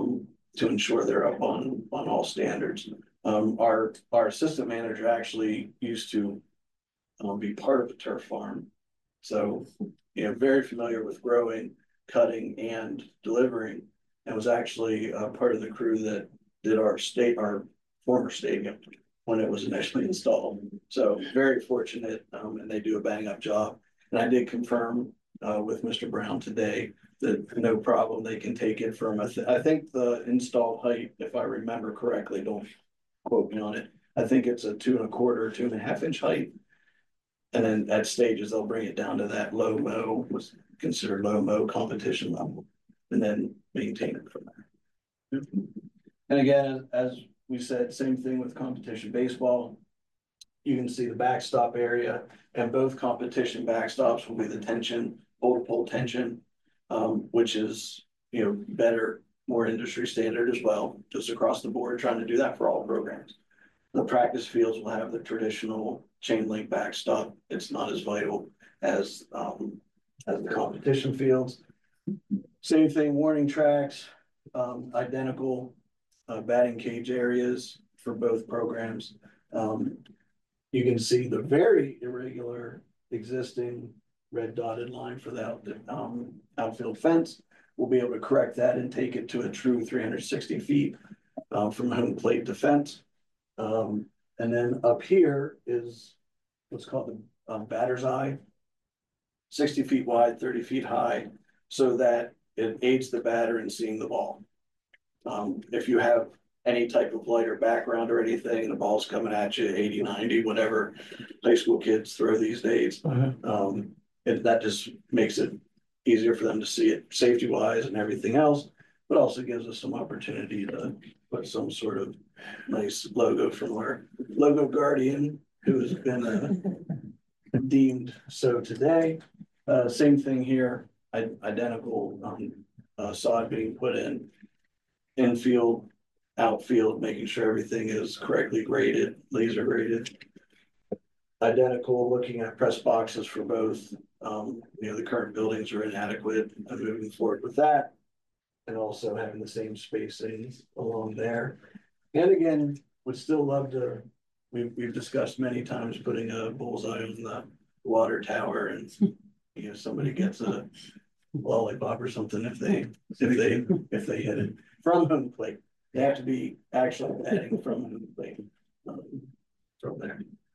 to ensure they're up on, on all standards. Um, our, our assistant manager actually used to um, be part of a turf farm. So, you know, very familiar with growing, cutting, and delivering, and was actually uh, part of the crew that did our state, our former stadium when it was initially installed. So very fortunate, um, and they do a bang up job. And I did confirm uh, with Mister Brown today that no problem, they can take it from, I, th I think the installed height, if I remember correctly, don't quote me on it. I think it's a two and a quarter, two and a half inch height. And then at stages, they'll bring it down to that low mow, was considered low mow competition level, and then maintain it from there. And again, as we said, same thing with competition baseball. You can see the backstop area, and both competition backstops will be the tension, pole to pole tension, um, which is, you know, better, more industry standard as well, just across the board, trying to do that for all programs. The practice fields will have the traditional chain link backstop. It's not as vital as, um, as the competition fields. Same thing, warning tracks, um, identical uh, batting cage areas for both programs. Um, you can see the very irregular existing red dotted line for the out, um, outfield fence. We'll be able to correct that and take it to a true three hundred sixty feet uh, from home plate defense. Um, and then up here is what's called the um, batter's eye, sixty feet wide, thirty feet high, so that it aids the batter in seeing the ball. Um, if you have any type of lighter background or anything, the ball's coming at you eighty, ninety, whatever high school kids throw these days, uh-huh. um, it, that just makes it easier for them to see it safety wise and everything else, but also gives us some opportunity to put some sort of nice logo from our logo guardian, who has been uh, deemed so today. Uh, same thing here, I, identical um, uh, sod being put in, infield, outfield, making sure everything is correctly graded, laser graded. Identical, looking at press boxes for both. Um, you know, the current buildings are inadequate. I'm moving forward with that. And also having the same spacing along there. And again, would still love to, we've, we've discussed many times putting a bullseye on the water tower, and you know, somebody gets a lollipop or something if they, if they, if they hit it from home plate. They have to be actually batting from home plate um, from there.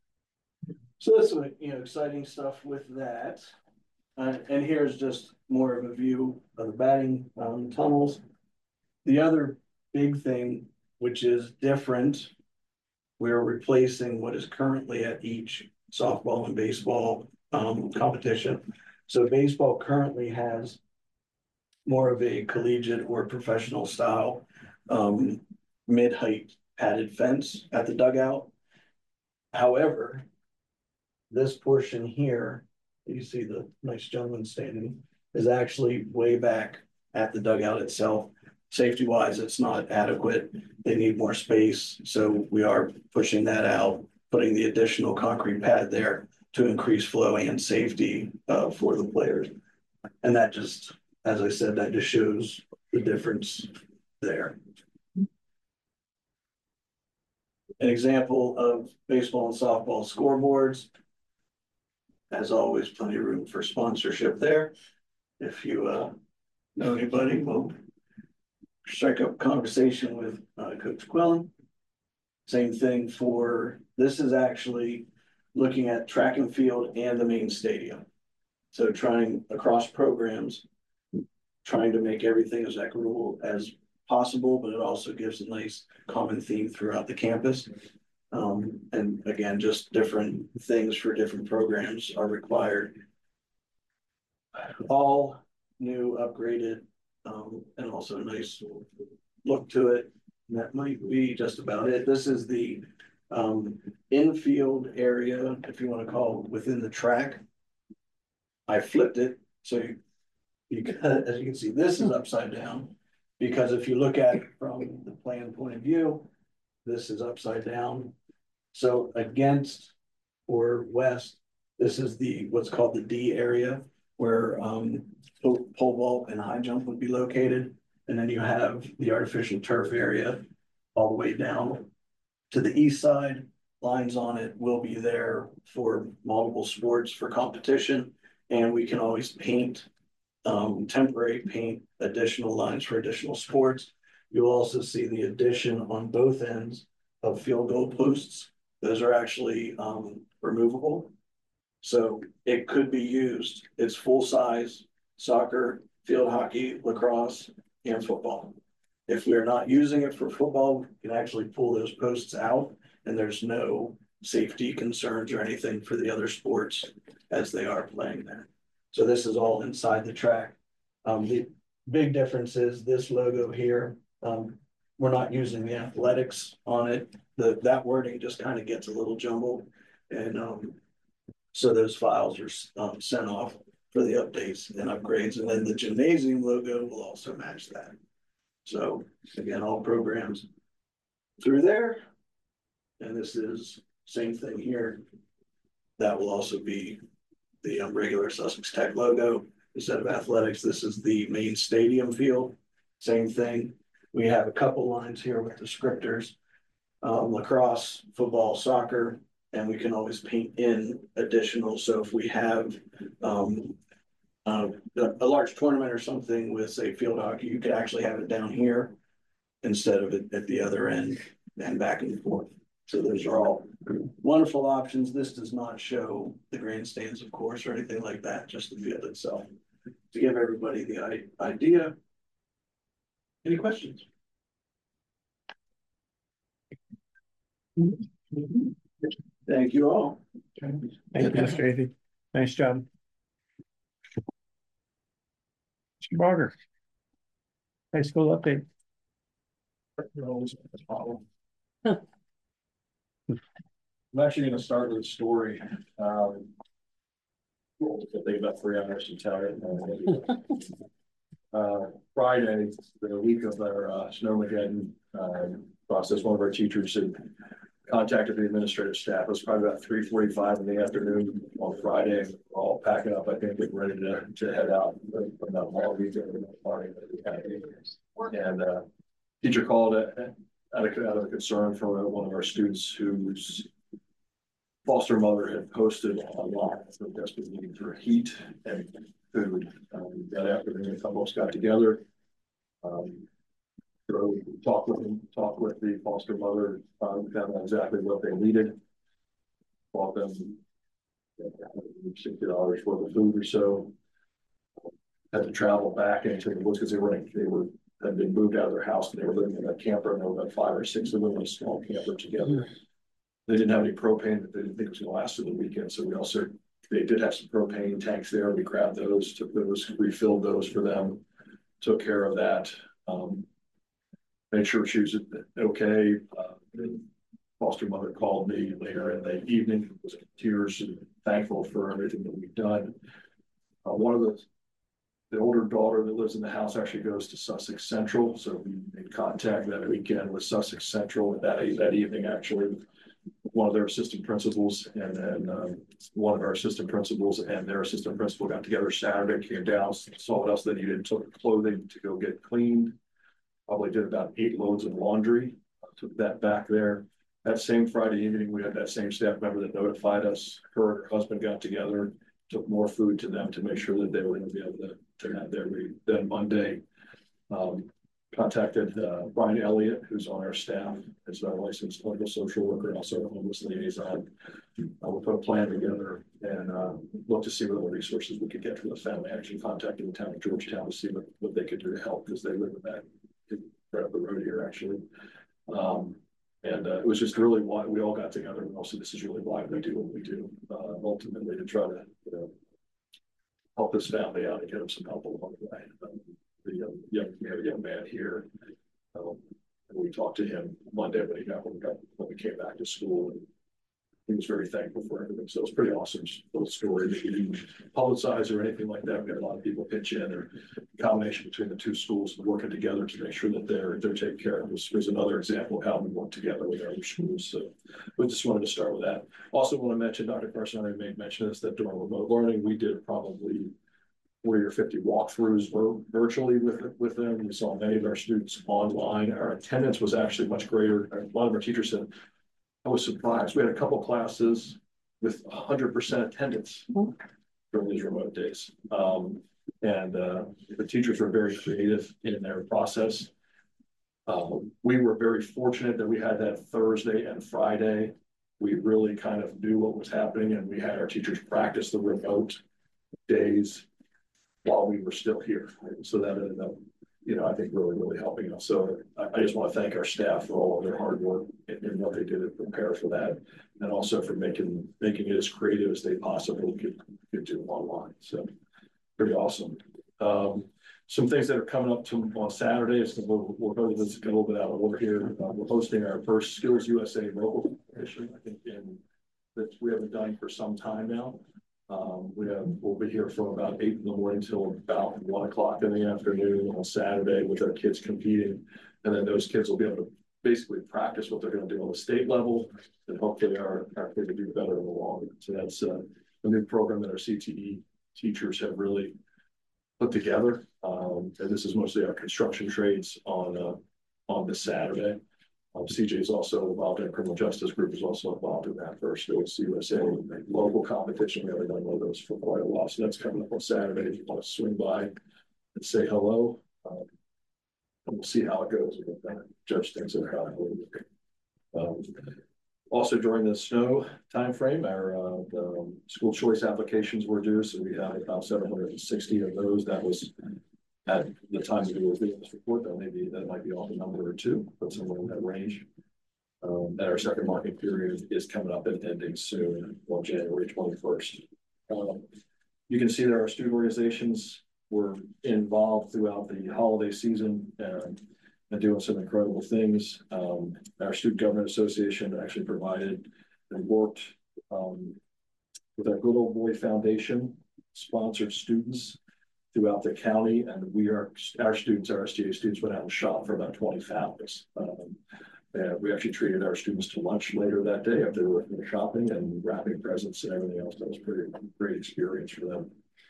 So that's what, you know, exciting stuff with that. Uh, and here's just more of a view of the batting um, tunnels. The other big thing, which is different, we're replacing what is currently at each softball and baseball um, competition. So baseball currently has more of a collegiate or professional style um, mid-height padded fence at the dugout. However, this portion here, you see the nice gentleman standing, is actually way back at the dugout itself. Safety wise, it's not adequate. They need more space. So we are pushing that out, putting the additional concrete pad there to increase flow and safety uh, for the players. And that just, as I said, that just shows the difference there. An example of baseball and softball scoreboards. As always, plenty of room for sponsorship there. If you uh, know anybody, we'll strike up a conversation with uh, Coach Quillen. Same thing for, this is actually looking at track and field and the main stadium. So trying across programs, trying to make everything as equitable as possible, but it also gives a nice common theme throughout the campus. Um, and again, just different things for different programs are required. All new, upgraded, um, and also a nice look to it. And that might be just about it. This is the um, infield area, if you want to call it, within the track. I flipped it, so you, you can, as you can see, this is upside down, because if you look at it from the plan point of view, this is upside down. So against or west, this is the what's called the D area, where um, pole vault and high jump would be located. And then you have the artificial turf area all the way down to the east side. Lines on it will be there for multiple sports for competition. And we can always paint, um, temporary paint additional lines for additional sports. You'll also see the addition on both ends of field goal posts. Those are actually um, removable. So it could be used. It's full size soccer, field hockey, lacrosse, and football. If we're not using it for football, we can actually pull those posts out and there's no safety concerns or anything for the other sports as they are playing there. So this is all inside the track. Um, the big difference is this logo here. Um, we're not using the athletics on it. The, that wording just kind of gets a little jumbled. And um, so those files are um, sent off for the updates and upgrades. And then the gymnasium logo will also match that. So again, all programs through there. And this is same thing here. That will also be the um, regular Sussex Tech logo. Instead of athletics, this is the main stadium field. Same thing. We have a couple lines here with descriptors, um, lacrosse, football, soccer, and we can always paint in additional. So if we have um, uh, a large tournament or something with, say, field hockey, you could actually have it down here instead of it at the other end and back and forth. So those are all wonderful options. This does not show the grandstands, of course, or anything like that, just the field itself. To give everybody the idea. Any questions? Thank you all. Thank you, Mister Avey. Nice job. Mister Barger. High school update. I'm actually going to start with a story. Um, I think about three hours to tell you. Uh, Friday, the week of our uh, Snowmageddon uh, process, one of our teachers had contacted the administrative staff. It was probably about three forty-five in the afternoon on Friday. We're all packing up, I think, getting ready to, to head out from that long weekend party that we had. And uh, teacher called it out of, out of concern from one of our students whose foster mother had posted online for desperate needing for heat and food. Um, that afternoon, a couple of us got together. Um, so talked with them, talked with the foster mother, um, found out exactly what they needed. Bought them sixty dollars worth of food or so. Had to travel back into the woods because they were they were had been moved out of their house and they were living in a camper, and there were about five or six of them in a small camper together. They didn't have any propane that they didn't think was going to last through the weekend. So we also, they did have some propane tanks there. We grabbed those, took those, refilled those for them, took care of that. Um, made sure she was okay. Uh, the foster mother called me later in the evening, was in tears and thankful for everything that we've done. Uh, one of the, the older daughter that lives in the house actually goes to Sussex Central. So we made contact that weekend with Sussex Central that, that evening, actually. One of their assistant principals and then um, one of our assistant principals and their assistant principal got together Saturday, came down, saw what else they needed, took clothing to go get cleaned. Probably did about eight loads of laundry, took that back there. That same Friday evening, we had that same staff member that notified us. Her and her husband got together, took more food to them to make sure that they were going to be able to, to have their week. Then Monday, um, contacted uh, Brian Elliott, who's on our staff as our licensed clinical social worker and also a homeless liaison. Uh, we'll put a plan together and uh, look to see what other resources we could get for the family. Actually contacted the town of Georgetown to see what, what they could do to help because they live in that right up the road here, actually. Um, and uh, it was just really why we all got together. And also, this is really why we do what we do, uh, ultimately to try to you know, help this family out and get them some help along the way. Um, The young, young, we have a young man here. Um, and we talked to him Monday when he got when we got when we came back to school, and he was very thankful for everything. So it's pretty awesome little story that we didn't publicize or anything like that. We had a lot of people pitch in, or a combination between the two schools working together to make sure that they're they're taken care of. This was another example of how we work together with other schools. So we just wanted to start with that. Also want to mention, Doctor Carson already made mention of this, that during remote learning, we did probably forty or fifty walkthroughs vir- virtually with, with them. We saw many of our students online. Our attendance was actually much greater. A lot of our teachers said, I was surprised. We had a couple classes with one hundred percent attendance during these remote days. Um, and uh, the teachers were very creative in their process. Um, we were very fortunate that we had that Thursday and Friday. We really kind of knew what was happening, and we had our teachers practice the remote days while we were still here. So that ended up, you know, I think really, really helping us. So I, I just want to thank our staff for all of their hard work and, and what they did to prepare for that, and also for making making it as creative as they possibly could, could do online. So pretty awesome. Um, some things that are coming up to on Saturday is we'll, we'll go to this a little bit out of order here. Uh, we're hosting our first Skills U S A local competition, I think, in that we haven't done for some time now. Um, we have, we'll be here from about eight in the morning till about one o'clock in the afternoon on Saturday with our kids competing. And then those kids will be able to basically practice what they're going to do on the state level, and hopefully our, our kids will do better in the long run. So that's uh, a new program that our C T E teachers have really put together. Um, and this is mostly our construction trades on, uh, on this Saturday. Um, C J is also involved in criminal justice group, is also involved in that first U S A local competition. We haven't done one of those for quite a while. So that's coming up on Saturday. If you want to swing by and say hello, um, and we'll see how it goes. We'll kind of judge things that are happening. Um, also during the snow time frame, our uh, the school choice applications were due. So we had about seven hundred sixty of those. That was at the time that we were doing this report, that maybe that might be off a number or two, but somewhere in that range. Um, and our second marking period is coming up and ending soon on January twenty-first. Um, you can see that our student organizations were involved throughout the holiday season and, and doing some incredible things. Um, our Student Government Association actually provided and worked um, with our Good Old Boy Foundation, sponsored students throughout the county, and we are our students, our S T A students, went out and shopped for about twenty families. Um, and we actually treated our students to lunch later that day after they were shopping and wrapping presents and everything else. That was a pretty great experience for them.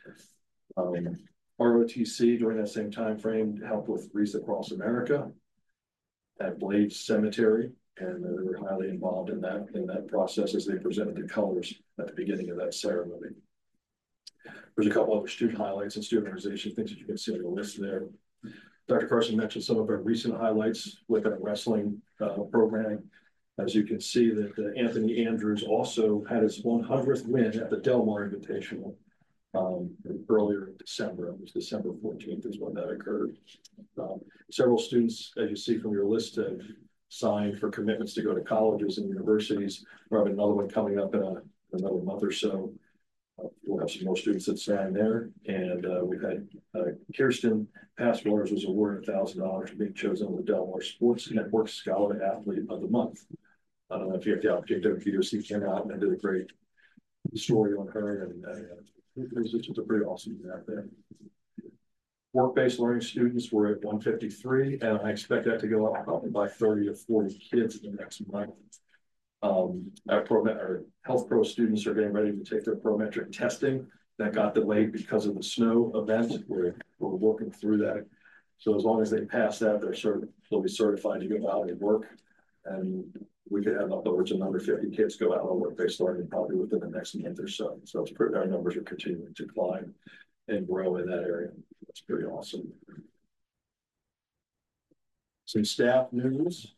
Um, R O T C during that same time frame helped with Wreaths Across America at Blades Cemetery, and they were highly involved in that in that process as they presented the colors at the beginning of that ceremony. There's a couple other student highlights and student organization things that you can see on the list there. Doctor Carson mentioned some of our recent highlights with our wrestling uh, programming. As you can see that uh, Anthony Andrews also had his one hundredth win at the Delmar Invitational um, earlier in December. It was December fourteenth is when that occurred. Um, several students, as you see from your list, have signed for commitments to go to colleges and universities. We have another one coming up in a, another month or so. Uh, we'll have some more students that sign there. And uh, we've had uh, Kirsten Passwaters was awarded one thousand dollars for being chosen on the Delmar Sports Network Scholar Athlete of the Month. I don't know if you have the opportunity to see Kim out, and did a great story on her. And uh, it was just a pretty awesome event out there. Work-based learning students were at one fifty-three, and I expect that to go up probably by thirty to forty kids in the next month. Um, our program, our Health Pro students are getting ready to take their prometric testing. That got delayed because of the snow event. We're, we're working through that. So as long as they pass that, they're sort of, they'll be certified to go out and work. And we could have upwards of another fifty kids go out on work-based learning probably within the next month or so. So it's pretty, our numbers are continuing to climb and grow in that area. That's pretty awesome. Some staff news.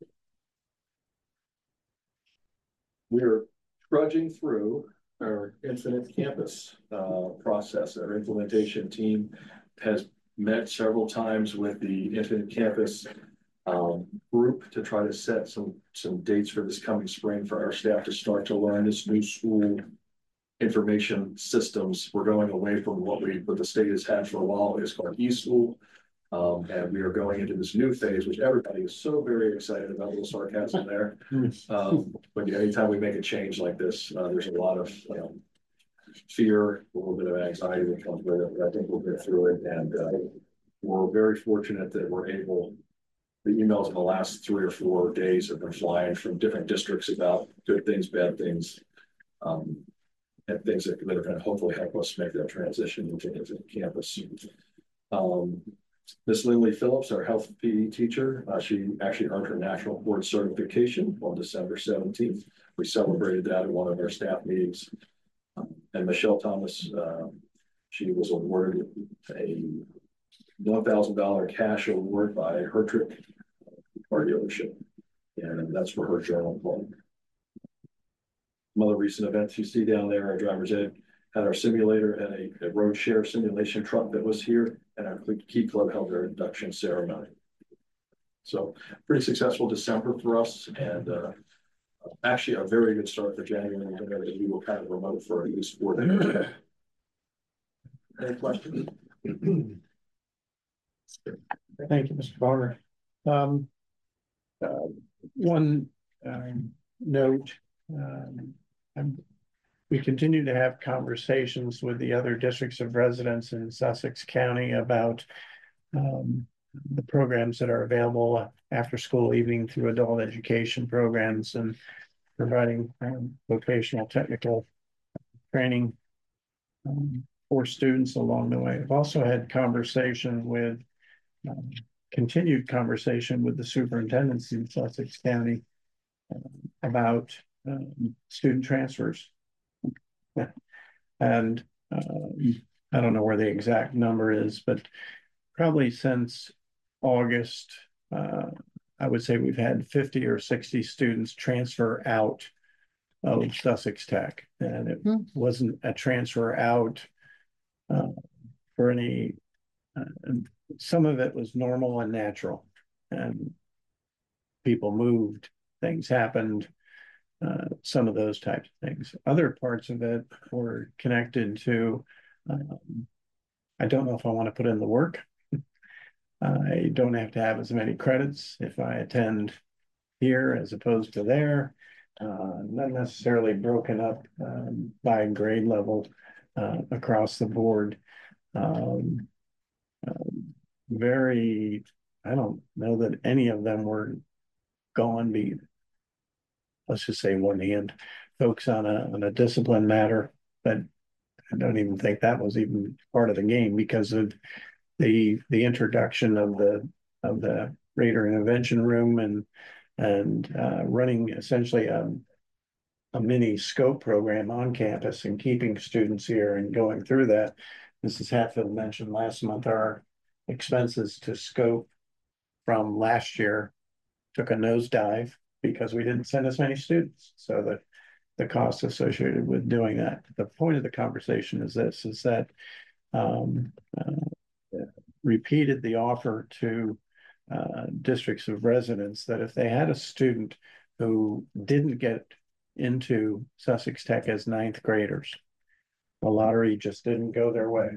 We're trudging through our Infinite Campus uh, process. Our implementation team has met several times with the Infinite Campus um, group to try to set some, some dates for this coming spring for our staff to start to learn this new school information systems. We're going away from what we what the state has had for a while. It's called eSchool. Um, and we are going into this new phase, which everybody is so very excited about. A little sarcasm there. Um, but yeah, anytime we make a change like this, uh, there's a lot of um, fear, a little bit of anxiety that comes with it. But I think we'll get through it. And uh, we're very fortunate that we're able, the emails in the last three or four days have been flying from different districts about good things, bad things. Um, and things that, that are going to hopefully help us make that transition into, into campus. Um, Miss Lindley Phillips, our health P E teacher, uh, she actually earned her national board certification on December seventeenth. We celebrated that at one of our staff meetings. Um, and Michelle Thomas, uh, she was awarded a one thousand dollar cash award by Hertrick Car Dealership, and that's for her journal club. Some other recent events you see down there, our driver's ed had our simulator and a, a road share simulation truck that was here, and our Key Club held their induction ceremony. So pretty successful December for us, and uh, actually a very good start for January. We were kind of remote for at least four days. Any questions? Thank you, Mister Barner. Um, uh, one um, note, um, I'm, we continue to have conversations with the other districts of residence in Sussex County about um, the programs that are available after school, evening through adult education programs, and providing um, vocational technical training um, for students along the way. I've also had conversation with um, continued conversation with the superintendents in Sussex County uh, about um, student transfers. And uh, I don't know where the exact number is, but probably since August, uh, I would say we've had fifty or sixty students transfer out of Sussex Tech. And it hmm. wasn't a transfer out uh, for any, uh, some of it was normal and natural. And people moved, things happened. Uh, some of those types of things. Other parts of it were connected to, um, I don't know if I want to put in the work. I don't have to have as many credits if I attend here as opposed to there. Uh, not necessarily broken up um, by grade level uh, across the board. Um, um, very, I don't know that any of them were gone be let's just say one hand folks on a on a discipline matter, but I don't even think that was even part of the game because of the the introduction of the of the Raider intervention room and and uh, running essentially a, a mini scope program on campus and keeping students here and going through that. Missus Hatfield mentioned last month our expenses to scope from last year took a nosedive because we didn't send as many students. So the, the cost associated with doing that. The point of the conversation is this, is that um, uh, repeated the offer to uh, districts of residence that if they had a student who didn't get into Sussex Tech as ninth graders, the lottery just didn't go their way.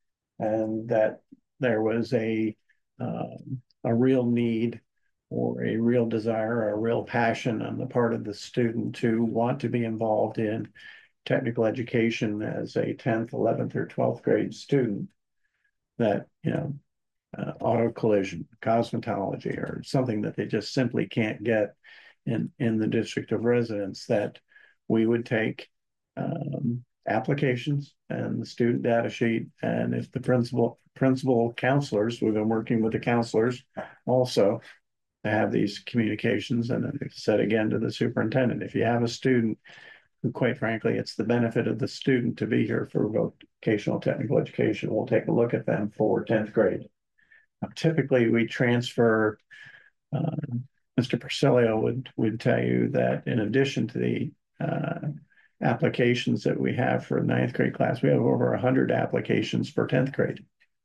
And that there was a, um, a real need or a real desire, or a real passion on the part of the student to want to be involved in technical education as a tenth, eleventh, or twelfth grade student, that, you know, uh, auto collision, cosmetology, or something that they just simply can't get in, in the district of residence, that we would take um, applications and the student data sheet. And if the principal, principal counselors, we've been working with the counselors also, to have these communications, and then said again to the superintendent, if you have a student who, quite frankly, it's the benefit of the student to be here for vocational technical education, we'll take a look at them for tenth grade. Now, typically, we transfer, uh, Mister Persilio would, would tell you that in addition to the uh, applications that we have for ninth grade class, we have over one hundred applications for tenth grade.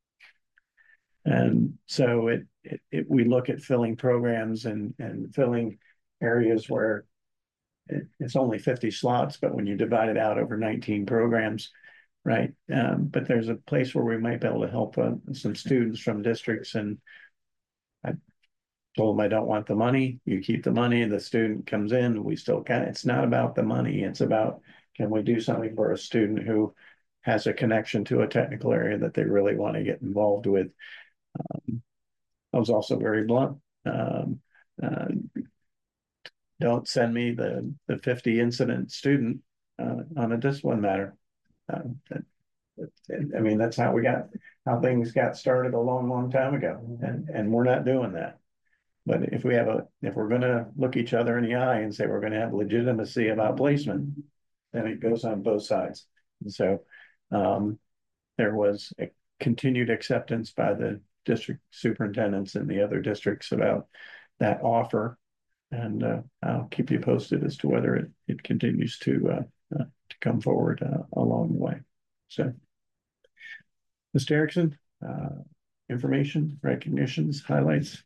And so it, it, it we look at filling programs and, and filling areas where it, it's only fifty slots, but when you divide it out over nineteen programs, right? Um, but there's a place where we might be able to help uh, some students from districts. And I told them I don't want the money. You keep the money, the student comes in, we still can. It's not about the money. It's about, can we do something for a student who has a connection to a technical area that they really want to get involved with. Um, I was also very blunt. Um, uh, don't send me the, the fifty incident student uh, on a discipline matter. Uh, that- that- I mean, that's how we got, how things got started a long, long time ago, and, and we're not doing that. But if we have a, if we're gonna look each other in the eye and say we're gonna have legitimacy about placement, then it goes on both sides. And so, um, there was a continued acceptance by the district superintendents and the other districts about that offer. And uh, I'll keep you posted as to whether it, it continues to uh, uh, to come forward uh, along the way. So, Mister Erickson, uh, information, recognitions, highlights.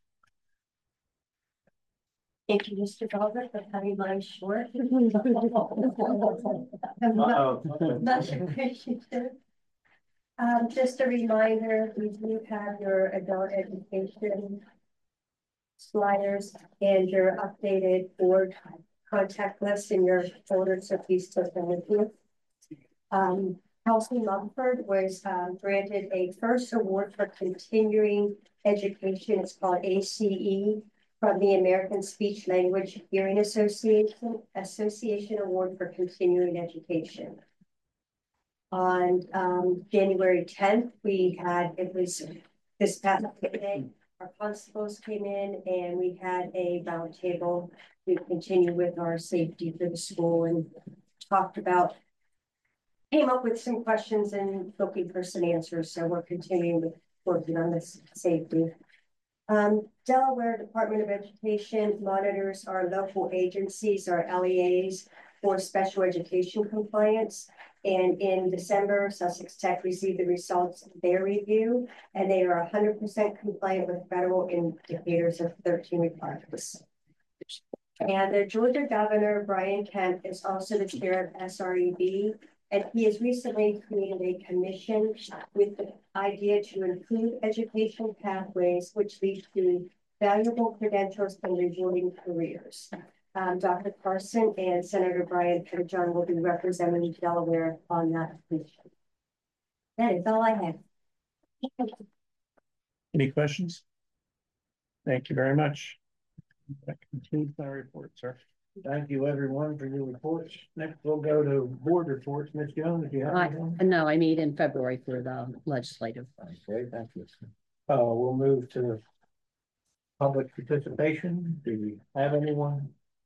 Thank you, Mister Gilbert, for cutting mine short. Much appreciated. Um, just a reminder, we do have your adult education sliders and your updated board contact list in your folder, so please take them with you. Um, Kelsey Mumford was uh, granted a first award for continuing education. It's called A C E from the American Speech Language Hearing Association Association Award for Continuing Education. On um, January tenth, we had, it was this past day, our constables came in and we had a roundtable to continue with our safety for the school and talked about, came up with some questions and looking for some answers. So we're continuing with working on this safety. Um, Delaware Department of Education monitors our local agencies, our L E As, for special education compliance. And in December, Sussex Tech received the results of their review, and they are one hundred percent compliant with federal indicators of thirteen requirements. And the Georgia Governor, Brian Kemp, is also the chair of S R E B, and he has recently created a commission with the idea to improve education pathways, which lead to valuable credentials and rewarding careers. Um, Doctor Carson and Senator Brian Pettijohn will be representing Delaware on that commission. That is all I have. Any questions? Thank you very much. That concludes my report, sir. Thank you, everyone, for your reports. Next, we'll go to board reports. Miz Jones, if you have I, anything. no, I meet in February for the legislative. Okay, thank you. Uh, we'll move to public participation. Do we have anyone?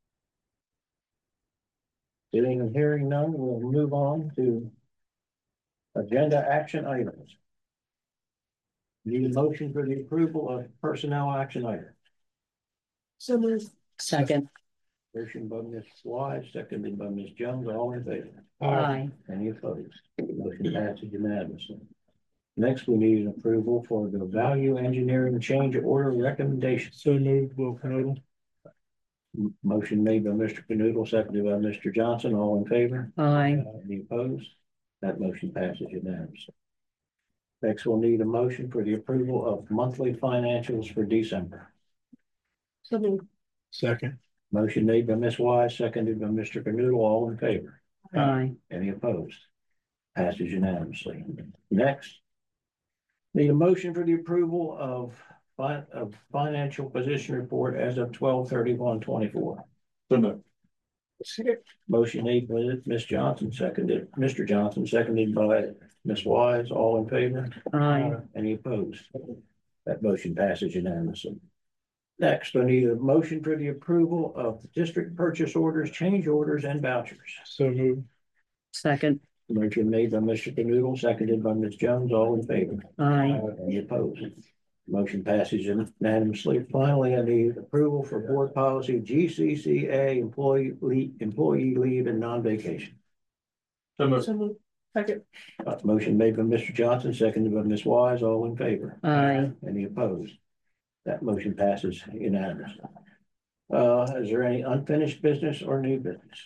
Seeing and hearing none, we'll move on to agenda action items. Need a motion for the approval of personnel action items. So moved. Second. Motion by Miz Wise, seconded by Miz Jones, all in favor. Aye. Any opposed? Motion passes unanimously. Next, we need an approval for the value engineering change order recommendation. So moved, Will Canoodle. Motion made by Mister Canoodle, seconded by Mister Johnson, all in favor. Aye. Any opposed? That motion passes unanimously. Next, we'll need a motion for the approval of monthly financials for December. So moved. Second. Motion made by Miz Wise, seconded by Mister Canoodle, all in favor. Aye. Any opposed? Passes unanimously. Next, need a motion for the approval of fi- of financial position report as of twelve thirty-one twenty-four. So moved. Motion made by Miz Johnson, seconded, Mister Johnson, seconded by Miz Wise, all in favor. Aye. Any opposed? That motion passes unanimously. Next, I need a motion for the approval of district purchase orders, change orders, and vouchers. So moved. Second. Motion made by Mister Canoodle, seconded by Miz Jones, all in favor. Aye. Any opposed? Motion passes unanimously. Finally, I need approval for board policy G C C A, employee leave, employee leave and non-vacation. So moved. Second. Uh, motion made by Mister Johnson, seconded by Miz Wise, all in favor. Aye. Any opposed? That motion passes unanimously. Uh, is there any unfinished business or new business?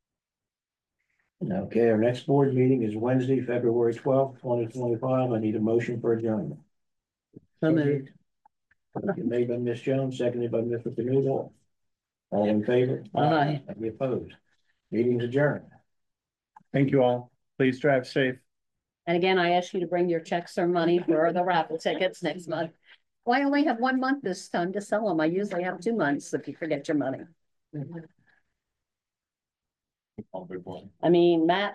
Okay, our next board meeting is Wednesday, February twelfth, twenty twenty-five. I need a motion for adjournment. So moved. Motion made by Miz Jones, seconded by Mister Canoodle. All in favor? Aye. Any opposed? Meeting's adjourned. Thank you all. Please drive safe. And again, I ask you to bring your checks or money for the raffle tickets next month. Well, I only have one month this time to sell them. I usually have two months if you forget your money. I mean, Matt